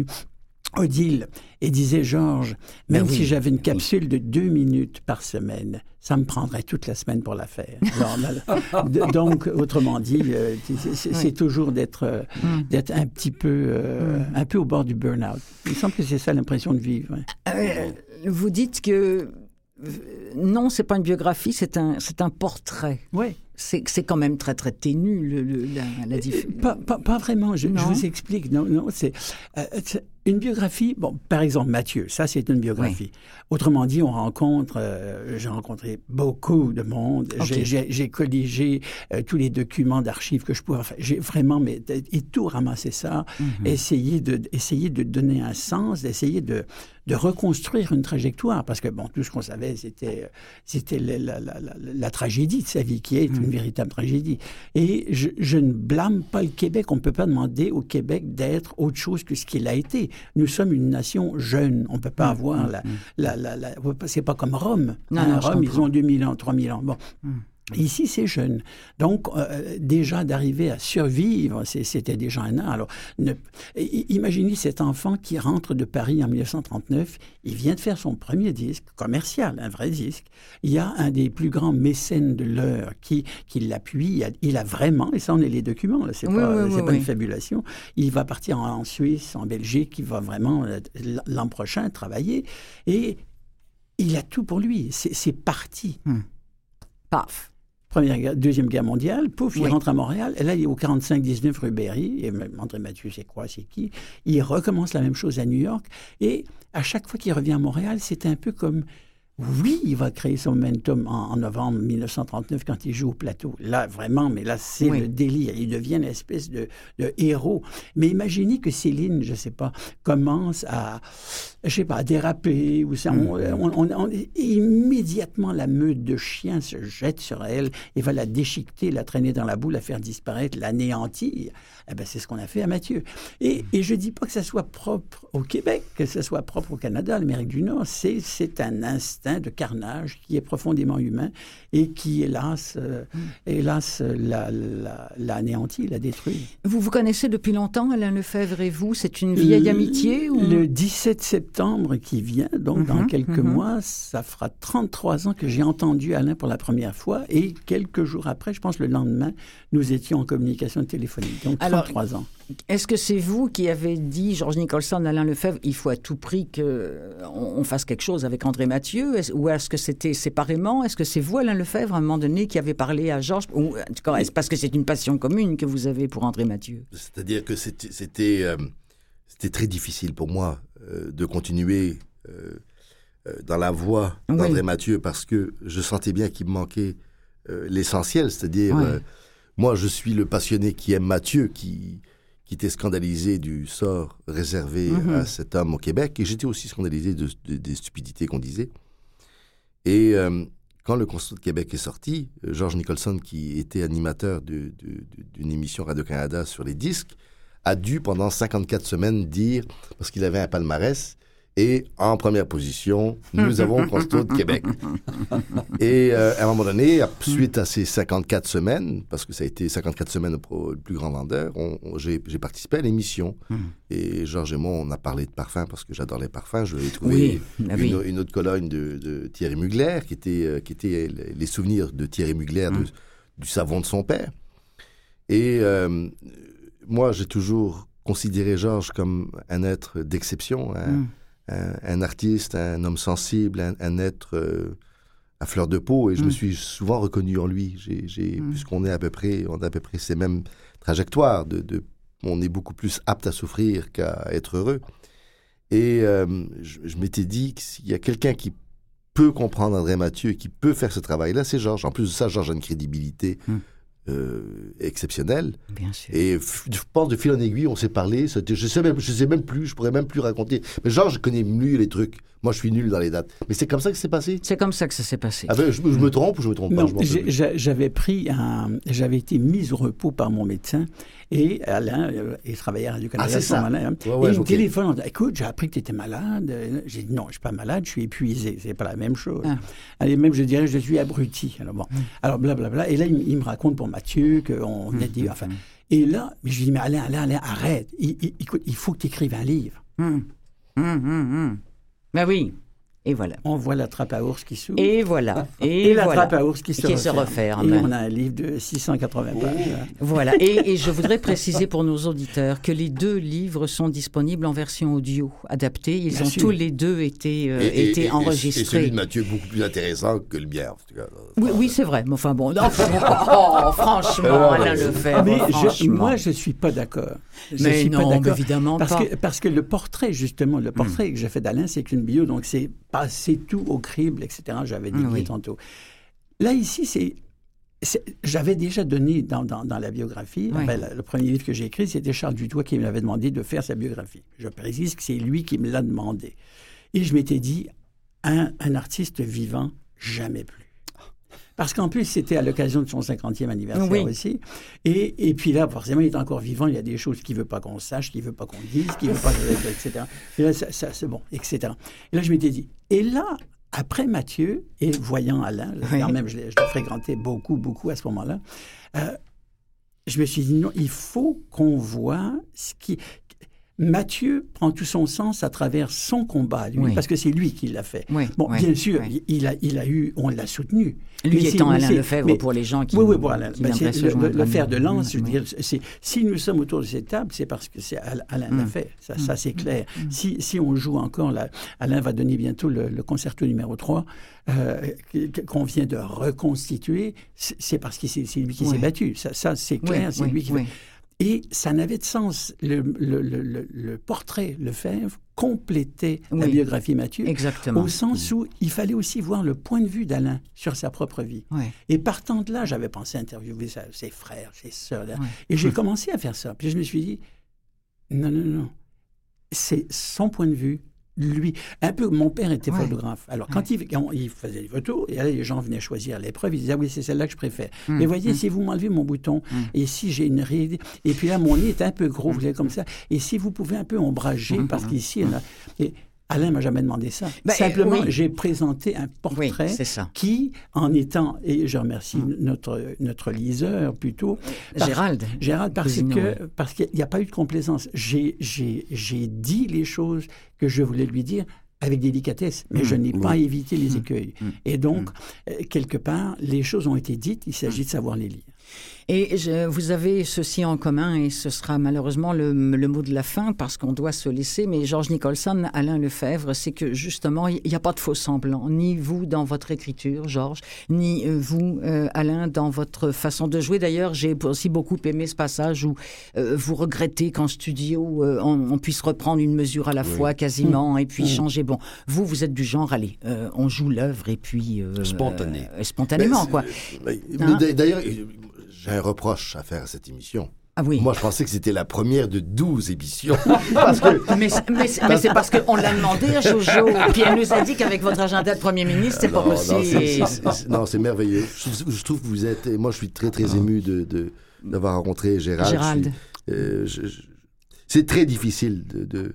Odile, et disait, Georges, même Ben oui, si j'avais une ben oui. capsule de deux minutes par semaine, ça me prendrait toute la semaine pour la faire. Alors, là, d- donc, autrement dit, euh, c'est- c'est c'est Oui. toujours d'être euh, Mm. d'être un petit peu, euh, Mm. un peu au bord du burn-out. Il me semble que c'est ça l'impression de vivre. hein. Euh, vous dites que euh, non, c'est pas une biographie, c'est un, c'est un portrait. Oui. C'est, c'est quand même très très ténu le, le- la, la diff- Euh, Pas, pas, pas vraiment, je, je Non. vous explique. Non, non, c'est euh, c'est une biographie. Bon, par exemple, Mathieu, ça c'est une biographie. Autrement dit, on rencontre, euh, j'ai rencontré beaucoup de monde. Ok. J'ai- J'ai j'ai colligé euh, tous les documents d'archives que je pouvais. Enfin, j'ai vraiment, mais et tout ramassé ça, Mhm. essayer de essayer de donner un sens, d'essayer de de reconstruire une trajectoire, parce que bon, tout ce qu'on savait, c'était c'était la, la, la, la, la tragédie de sa vie, qui est une Mhm. véritable tragédie. Et je, je ne blâme pas le Québec. On ne peut pas demander au Québec d'être autre chose que ce qu'il a été. Nous sommes une nation jeune. On ne peut pas Mhm. avoir la, la, la, la- c'est pas comme Rome. Non, Hein, non, je Rome, ils comprends. ont deux mille ans, trois mille ans. Bon. Mhm. Ici, c'est jeune. Donc, euh, déjà d'arriver à survivre, c'est- c'était déjà un an. Alors, ne- i- imaginez cet enfant qui rentre de Paris en mille neuf cent trente-neuf. Il vient de faire son premier disque commercial, un vrai disque. Il y a un des plus grands mécènes de l'heure qui, qui l'appuie. Il a, il a vraiment, et ça, on est les documents, là, c'est Oui, pas, oui, c'est oui, pas oui. une fabulation. Il va partir en, en Suisse, en Belgique. Il va vraiment, euh, l'an prochain, travailler. Et il a tout pour lui. C'est c'est parti. Paf. Première guerre- Deuxième Guerre mondiale, pouf, il Oui. rentre à Montréal. Et là, il est au quarante-cinq dix-neuf rue Berry. Et même André Mathieu, c'est quoi, c'est qui? Il recommence la même chose à New York. Et à chaque fois qu'il revient à Montréal, c'est un peu comme Oui, il va créer son momentum en, en novembre mille neuf cent trente-neuf quand il joue au plateau. Là, vraiment, mais là, c'est oui. le délire. Il devient une espèce de, de héros. Mais imaginez que Céline, je ne sais pas, commence à, je sais pas, à déraper. Ou ça, on, on, on, on, immédiatement, la meute de chiens se jette sur elle et va la déchiqueter, la traîner dans la boue, la faire disparaître, l'anéantir. Eh ben, c'est ce qu'on a fait à Mathieu. Et, et je ne dis pas que ça soit propre au Québec, que ça soit propre au Canada, à l'Amérique du Nord. C'est, c'est un instinct de carnage qui est profondément humain et qui, hélas, euh, mm. hélas l'a, l'a, l'a anéanti, l'a détruit. Vous vous connaissez depuis longtemps, Alain Lefebvre et vous? C'est une vieille le, amitié ou... Le dix-sept septembre qui vient, donc mm-hmm, dans quelques mm-hmm. mois, ça fera trente-trois ans que j'ai entendu Alain pour la première fois et quelques jours après, je pense le lendemain, nous étions en communication téléphonique. Donc, Alors, trente-trois ans. Est-ce que c'est vous qui avez dit, Georges Nicholson, Alain Lefebvre, il faut à tout prix qu'on fasse quelque chose avec André Mathieu? Est-ce, ou est-ce que c'était séparément? Est-ce que c'est vous, Alain Lefebvre, à un moment donné, qui avez parlé à Georges? Ou, en tout cas, est-ce parce que c'est une passion commune que vous avez pour André Mathieu? C'est-à-dire que c'était, c'était, euh, c'était très difficile pour moi euh, de continuer euh, euh, dans la voie d'André oui. Mathieu parce que je sentais bien qu'il me manquait euh, l'essentiel, c'est-à-dire... Oui. Euh, Moi, je suis le passionné qui aime Mathieu, qui, qui était scandalisé du sort réservé mm-hmm. à cet homme au Québec. Et j'étais aussi scandalisé de, de, des stupidités qu'on disait. Et euh, quand le Constitut de Québec est sorti, Georges Nicholson, qui était animateur de, de, de, d'une émission Radio-Canada sur les disques, a dû, pendant cinquante-quatre semaines, dire, parce qu'il avait un palmarès, et en première position, nous avons le Constitut de Québec. Et euh, à un moment donné, suite à ces cinquante-quatre semaines, parce que ça a été cinquante-quatre semaines au le plus grand vendeur, on, on, j'ai, j'ai participé à l'émission. Mm. Et Georges et moi, on a parlé de parfums parce que j'adore les parfums. Je lui ai trouvé oui, une, oui. une autre colonne de, de Thierry Mugler, qui était, euh, qui était les souvenirs de Thierry Mugler, mm. de, du savon de son père. Et euh, moi, j'ai toujours considéré Georges comme un être d'exception, un, mm. Un, un artiste, un homme sensible, un, un être euh, à fleur de peau, et je mmh. me suis souvent reconnu en lui. J'ai, j'ai, mmh. Puisqu'on est à peu près, on a à peu près ces mêmes trajectoires. De, de, on est beaucoup plus apte à souffrir qu'à être heureux. Et euh, je, je m'étais dit que s'il y a quelqu'un qui peut comprendre André Mathieu et qui peut faire ce travail-là, c'est Georges. En plus de ça, Georges a une crédibilité mmh. euh, exceptionnelle. Bien sûr. Et je pense de fil en aiguille, on s'est parlé. Je ne sais, même, je sais même plus, je pourrais même plus raconter. Mais Georges connaît mieux les trucs. Moi, je suis nul dans les dates. Mais c'est comme ça que c'est passé? C'est comme ça que ça s'est passé. Ah ben, je, je me trompe ou je me trompe non, pas? Je j'avais pris un... J'avais été mis au repos par mon médecin et Alain, euh, il travaillait à Radio-Canada. Ah, c'est ça. Malin, hein. ouais, ouais, et il me okay. téléphone, on dit, écoute, j'ai appris que tu étais malade. J'ai dit, non, je ne suis pas malade, je suis épuisé. C'est pas la même chose. Ah. Allez, même, je dirais, je suis abruti. Alors, bon. Mm. Alors, blablabla. Et là, il, il me raconte pour Mathieu qu'on mm. a dit... Enfin, mm. Et là, je lui dis, mais Alain, Alain, Alain, arrête. Il, il, écoute, il faut que tu écrives un livre. Mm. Mm, mm, mm. Ben oui. Et voilà. On voit la trappe à ours qui s'ouvre. Et voilà. Et, et la voilà. trappe à ours qui se qui referme. Se referme. Et on a un livre de six cent quatre-vingts pages. Voilà. Et, et je voudrais préciser pour nos auditeurs que les deux livres sont disponibles en version audio adaptée. Ils Bien ont sûr. tous les deux été, euh, et, été et, enregistrés. Et celui de Mathieu est beaucoup plus intéressant que le mien. En tout cas. Oui, oui, c'est vrai. Mais enfin bon, non, oh, franchement, Alain Lefebvre. Mais je, moi, je ne suis pas d'accord. Je mais suis non, pas d'accord. évidemment parce pas. Que, parce que le portrait, justement, le portrait mm. que j'ai fait d'Alain, c'est une bio, donc c'est passé tout au crible, et cetera. J'avais dit oui. tantôt. Là, ici, c'est, c'est j'avais déjà donné dans, dans, dans la biographie, oui. enfin, le premier livre que j'ai écrit, c'était Charles Dutoit qui m'avait demandé de faire sa biographie. Je précise que c'est lui qui me l'a demandé. Et je m'étais dit, un, un artiste vivant, jamais plus. Parce qu'en plus, c'était à l'occasion de son cinquantième anniversaire oui. aussi. Et, et puis là, forcément, il est encore vivant. Il y a des choses qu'il ne veut pas qu'on sache, qu'il ne veut pas qu'on dise, qu'il ne veut pas... et cetera. Et là, ça, ça, c'est bon, et cetera. Et là, je m'étais dit... Et là, après Mathieu, et voyant Alain, oui. quand même, je l'ai, je l'ai fréquenté beaucoup, beaucoup à ce moment-là, euh, je me suis dit, non, il faut qu'on voit ce qui... Mathieu prend tout son sens à travers son combat, lui, oui. parce que c'est lui qui l'a fait. Oui, bon, oui, bien sûr, oui. il, a, il a eu, on l'a soutenu. Lui mais étant Alain Lefebvre mais, pour les gens qui... Oui, oui, bon, Alain, qui ben c'est le, le fer de lance, je veux dire, c'est, si nous sommes autour de cette table, c'est parce que c'est Alain mm. l'a fait, ça, mm. ça c'est clair. Mm. Si, si on joue encore, là, Alain va donner bientôt le, le concerto numéro trois, euh, qu'on vient de reconstituer, c'est parce que c'est, c'est lui qui oui. s'est battu, ça, ça c'est clair, oui, c'est oui, lui qui... Oui. Et ça n'avait de sens. Le, le, le, le, le portrait Lefebvre complétait oui. la biographie Mathieu. Exactement. Au sens où il fallait aussi voir le point de vue d'Alain sur sa propre vie. Ouais. Et partant de là, j'avais pensé interviewer ses frères, ses sœurs. Ouais. Et j'ai commencé à faire ça. Puis je me suis dit, non, non, non. C'est son point de vue. Lui, un peu, mon père était ouais. photographe. Alors, quand ouais. il, on, il faisait des photos, et là, les gens venaient choisir l'épreuve, ils disaient, ah oui, c'est celle-là que je préfère. Mmh. Mais voyez, mmh. si vous m'enlevez mon bouton, mmh. et si j'ai une ride, et puis là, mon nez est un peu gros, vous voyez, comme ça, et si vous pouvez un peu ombrager, mmh. parce qu'ici, mmh. et Alain m'a jamais demandé ça. Ben, Simplement, oui. j'ai présenté un portrait oui, qui, en étant, et je remercie mmh. notre, notre liseur plutôt, parce, Gérald. Gérald, parce Cousineau, que oui. parce qu'il n'y a pas eu de complaisance. J'ai, j'ai, j'ai dit les choses que je voulais lui dire avec délicatesse, mais mmh, je n'ai oui. pas évité les écueils. Mmh, et donc, mmh. quelque part, les choses ont été dites, il s'agit de savoir les lire. Et je, vous avez ceci en commun, et ce sera malheureusement le, le mot de la fin, parce qu'on doit se laisser, mais Georges Nicholson, Alain Lefebvre, c'est que justement, il n'y a pas de faux semblants, ni vous dans votre écriture, Georges, ni euh, vous, euh, Alain, dans votre façon de jouer. D'ailleurs, j'ai aussi beaucoup aimé ce passage où euh, vous regrettez qu'en studio, euh, on, on puisse reprendre une mesure à la oui. fois, quasiment, mmh. et puis mmh. changer. Bon, vous, vous êtes du genre, allez, euh, on joue l'œuvre, et puis... Euh, Spontané. Euh, spontanément, mais, quoi. Mais, hein? mais d'ailleurs... J'ai un reproche à faire à cette émission. Ah oui. Moi, je pensais que c'était la première de douze émissions. Parce que... mais, mais, mais c'est parce qu'on l'a demandé à Jojo. Puis elle nous a dit qu'avec votre agenda de Premier ministre, c'est non, pas possible. Non, c'est, c'est, c'est, non, c'est merveilleux. Je, je trouve que vous êtes... Moi, je suis très, très oh. ému de, de, d'avoir rencontré Gérald. Gérald. Je suis, euh, je, je, c'est très difficile. De, de,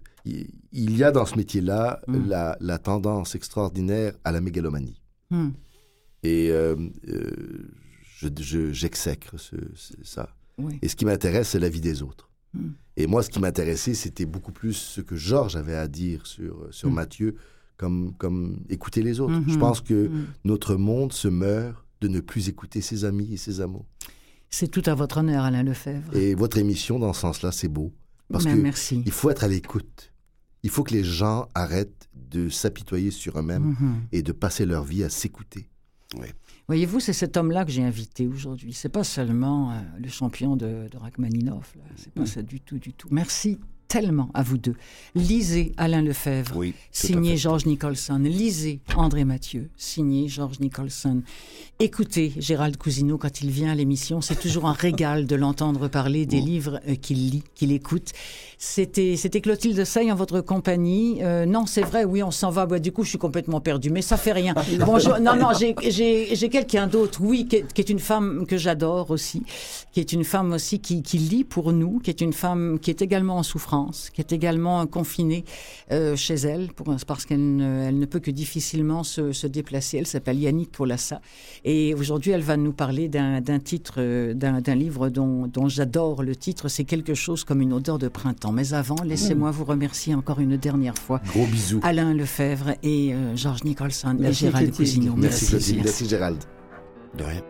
il y a dans ce métier-là mm. la, la tendance extraordinaire à la mégalomanie. Mm. Et... Euh, euh, Je, je, j'exècre ce, ce, ça. Oui. Et ce qui m'intéresse, c'est la vie des autres. Mm. Et moi, ce qui m'intéressait, c'était beaucoup plus ce que Georges avait à dire sur, sur mm. Mathieu, comme, comme écouter les autres. Mm-hmm. Je pense que mm. notre monde se meurt de ne plus écouter ses amis et ses amours. C'est tout à votre honneur, Alain Lefebvre. Et votre émission, dans ce sens-là, c'est beau. Parce Mais que merci. il faut être à l'écoute. Il faut que les gens arrêtent de s'apitoyer sur eux-mêmes mm-hmm. et de passer leur vie à s'écouter. Oui. Voyez-vous, c'est cet homme-là que j'ai invité aujourd'hui. C'est pas seulement euh, le champion de, de Rachmaninoff. Là. C'est pas mmh. ça du tout, du tout. Merci tellement à vous deux. Lisez Alain Lefebvre, oui, signé Georges Nicholson. Lisez André Mathieu, signé Georges Nicholson. Écoutez Gérald Cousineau quand il vient à l'émission. C'est toujours un régal de l'entendre parler des mmh. livres euh, qu'il lit, qu'il écoute. C'était, c'était Clotilde Sey en votre compagnie. Euh, non, c'est vrai, oui, on s'en va. Bah, du coup, je suis complètement perdu, mais ça fait rien. Bonjour. Non, non, j'ai, j'ai, j'ai quelqu'un d'autre, oui, qui est, qui est une femme que j'adore aussi, qui est une femme aussi qui, qui lit pour nous, qui est une femme qui est également en souffrance, qui est également confinée euh, chez elle, pour, parce qu'elle ne, elle ne peut que difficilement se, se déplacer. Elle s'appelle Yannick Colassa. Et aujourd'hui, elle va nous parler d'un, d'un titre, d'un, d'un livre dont, dont j'adore le titre. C'est quelque chose comme une odeur de printemps. Mais avant, laissez-moi mmh. vous remercier encore une dernière fois. Gros bisous. Alain Lefebvre et euh, Georges Nicholson Merci et Gérald Cousineau. Merci, merci, merci, merci Gérald. De rien.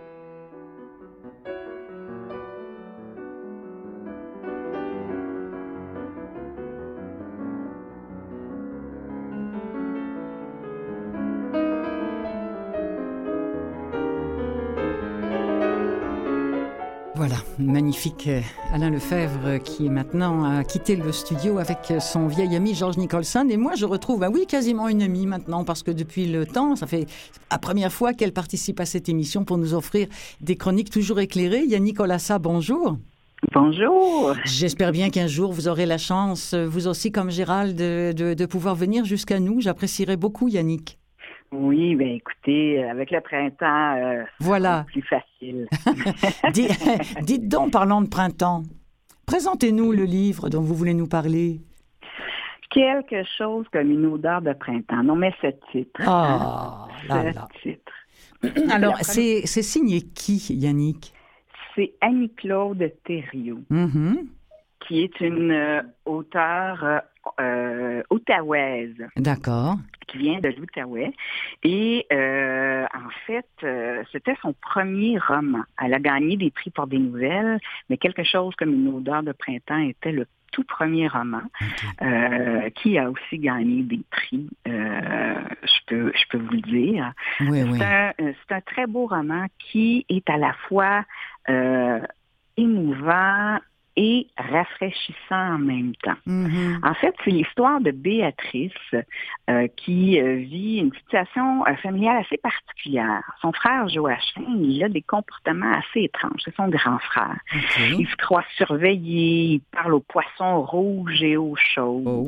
Voilà, magnifique Alain Lefebvre qui maintenant a quitté le studio avec son vieil ami Georges Nicholson. Et moi, je retrouve, bah oui, quasiment une amie maintenant, parce que depuis le temps, ça fait la première fois qu'elle participe à cette émission pour nous offrir des chroniques toujours éclairées. Yannick Colassa, bonjour. Bonjour. J'espère bien qu'un jour, vous aurez la chance, vous aussi comme Gérald, de, de, de pouvoir venir jusqu'à nous. J'apprécierais beaucoup, Yannick. Oui, bien écoutez, avec le printemps, euh, voilà. c'est plus facile. dites, dites donc, parlons de printemps. Présentez-nous le livre dont vous voulez nous parler. Quelque chose comme une odeur de printemps. Non, mais ce titre. Ah, hein, là, ce là. titre. Alors, c'est, c'est signé qui, Yannick? C'est Annie-Claude Thériault, mm-hmm. qui est une euh, auteure euh, euh, outaouaise. D'accord. Qui vient de l'Outaouais. Et euh, en fait, euh, c'était son premier roman. Elle a gagné des prix pour des nouvelles, mais quelque chose comme une odeur de printemps était le tout premier roman, okay. euh, qui a aussi gagné des prix, euh, je peux, je peux vous le dire. Oui, c'est, oui. Un, c'est un très beau roman qui est à la fois euh, émouvant et rafraîchissant en même temps. Mm-hmm. En fait, c'est l'histoire de Béatrice euh, qui euh, vit une situation euh, familiale assez particulière. Son frère Joachim, il a des comportements assez étranges. C'est son grand frère. Okay. Il se croit surveillé, il parle aux poissons rouges et aux choses. Oh.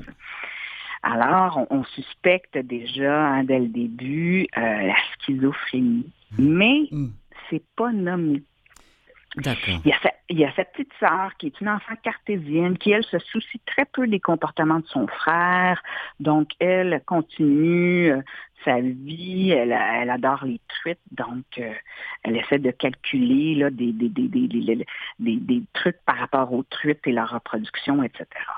Alors, on, on suspecte déjà hein, dès le début euh, la schizophrénie. Mais Mm. c'est pas nommé. D'accord. Il y, a sa, il y a sa petite sœur qui est une enfant cartésienne qui, elle, se soucie très peu des comportements de son frère. Donc, elle continue euh, sa vie, elle, elle adore les truites, donc euh, elle essaie de calculer là, des, des, des, des, des, des, des trucs par rapport aux truites et leur reproduction, et cetera.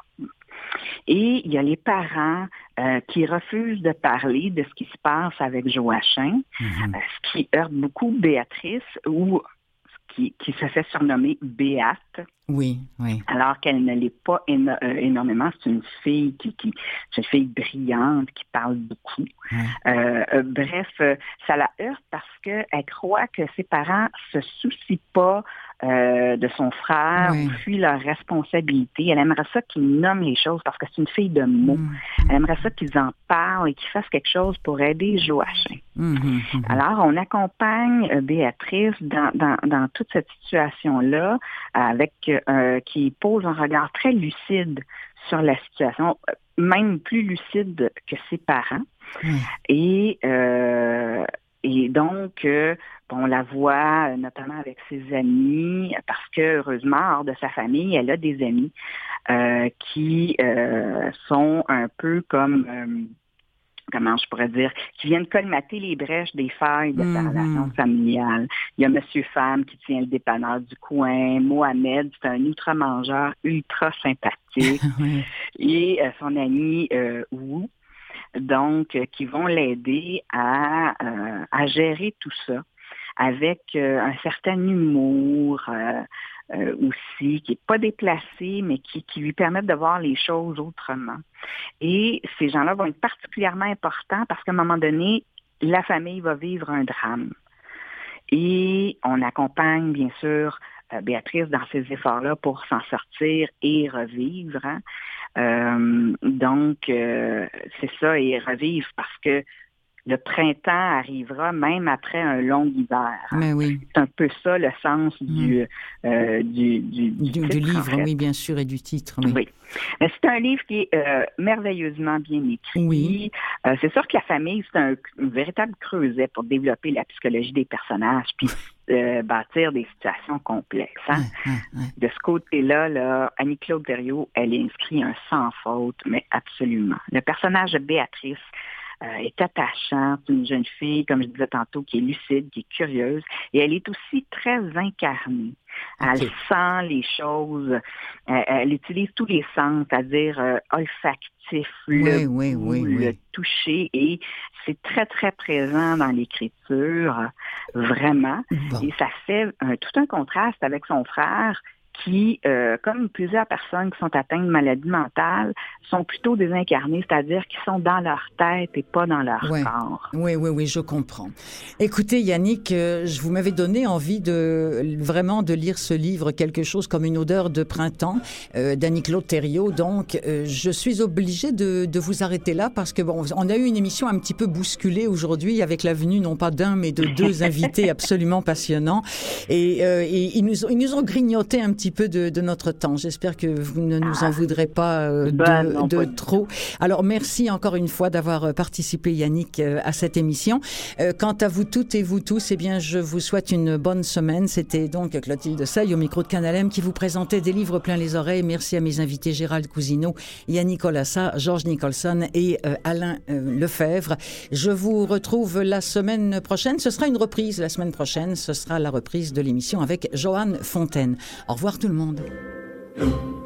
Et il y a les parents euh, qui refusent de parler de ce qui se passe avec Joachim, Mm-hmm. euh, ce qui heurte beaucoup Béatrice, ou Qui, qui se fait surnommer Béate, Oui, oui. alors qu'elle ne l'est pas éno- euh, énormément. C'est une fille qui, qui, c'est une fille brillante, qui parle beaucoup. Oui. Euh, euh, bref, euh, ça la heurte parce qu'elle croit que ses parents se soucient pas euh, de son frère Oui. ou fuient leur responsabilité. Elle aimerait ça qu'ils nomment les choses parce que c'est une fille de mots. Mm. Elle aimerait ça qu'ils en parlent et qu'ils fassent quelque chose pour aider Joachim. Mm-hmm. Mm-hmm. Alors, on accompagne euh, Béatrice dans, dans, dans toute cette situation-là, avec euh, qui pose un regard très lucide sur la situation, même plus lucide que ses parents. Oui. Et, euh, et donc, euh, on la voit euh, notamment avec ses amis, parce que, heureusement, hors de sa famille, elle a des amis euh, qui euh, sont un peu comme... Euh, comment je pourrais dire, qui viennent colmater les brèches des failles de sa Mm-hmm. relation familiale. Il y a Monsieur Femme qui tient le dépanneur du coin, Mohamed, c'est un ultra-mangeur ultra sympathique, Oui. et euh, son ami euh, Wu, donc, euh, qui vont l'aider à, euh, à gérer tout ça avec euh, un certain humour, euh, Euh, aussi, qui n'est pas déplacé, mais qui, qui lui permettent de voir les choses autrement. Et ces gens-là vont être particulièrement importants parce qu'à un moment donné, la famille va vivre un drame. Et on accompagne, bien sûr, euh, Béatrice dans ces efforts-là pour s'en sortir et revivre. Hein. Euh, donc, euh, c'est ça, et revivre parce que le printemps arrivera même après un long hiver. Mais oui. C'est un peu ça le sens du, Mm. euh, du, du, du, Du, titre, du livre, en fait. oui, bien sûr, et du titre. Oui. Oui. Mais c'est un livre qui est euh, merveilleusement bien écrit. Oui. Euh, c'est sûr que la famille, c'est un, un véritable creuset pour développer la psychologie des personnages, puis euh, bâtir des situations complexes. Hein? Ouais, ouais, ouais. De ce côté-là, là, Annie-Claude Thériault, elle est inscrite un sans faute, mais absolument. Le personnage de Béatrice euh, est attachante, une jeune fille, comme je disais tantôt, qui est lucide, qui est curieuse, et elle est aussi très incarnée. Elle Okay. sent les choses, euh, elle utilise tous les sens, c'est-à-dire euh, olfactif, Oui, le oui, goût, oui, oui. le toucher, et c'est très, très présent dans l'écriture, vraiment. Bon. Et ça fait un, tout un contraste avec son frère qui, euh, comme plusieurs personnes qui sont atteintes de maladies mentales, sont plutôt désincarnées, c'est-à-dire qu'ils sont dans leur tête et pas dans leur Ouais. corps. Oui, oui, oui, je comprends. Écoutez, Yannick, euh, je vous m'avez donné envie de vraiment de lire ce livre, quelque chose comme une odeur de printemps, euh, d'Annie-Claude Thériault. Donc, euh, je suis obligée de, de vous arrêter là parce que bon, on a eu une émission un petit peu bousculée aujourd'hui avec la venue non pas d'un mais de deux invités absolument passionnants et, euh, et ils nous ont, ils nous ont grignoté un petit peu de, de notre temps. J'espère que vous ne nous en voudrez pas euh, Ben, de, non, de pas du trop. Alors, merci encore une fois d'avoir participé, Yannick, à cette émission. Euh, quant à vous toutes et vous tous, eh bien, je vous souhaite une bonne semaine. C'était donc Clotilde Seuil au micro de Canal M qui vous présentait des livres plein les oreilles. Merci à mes invités Gérald Cousineau, Yannick Olassa, Georges Nicholson et euh, Alain euh, Lefebvre. Je vous retrouve la semaine prochaine. Ce sera une reprise la semaine prochaine. Ce sera la reprise de l'émission avec Joanne Fontaine. Au revoir tout le monde.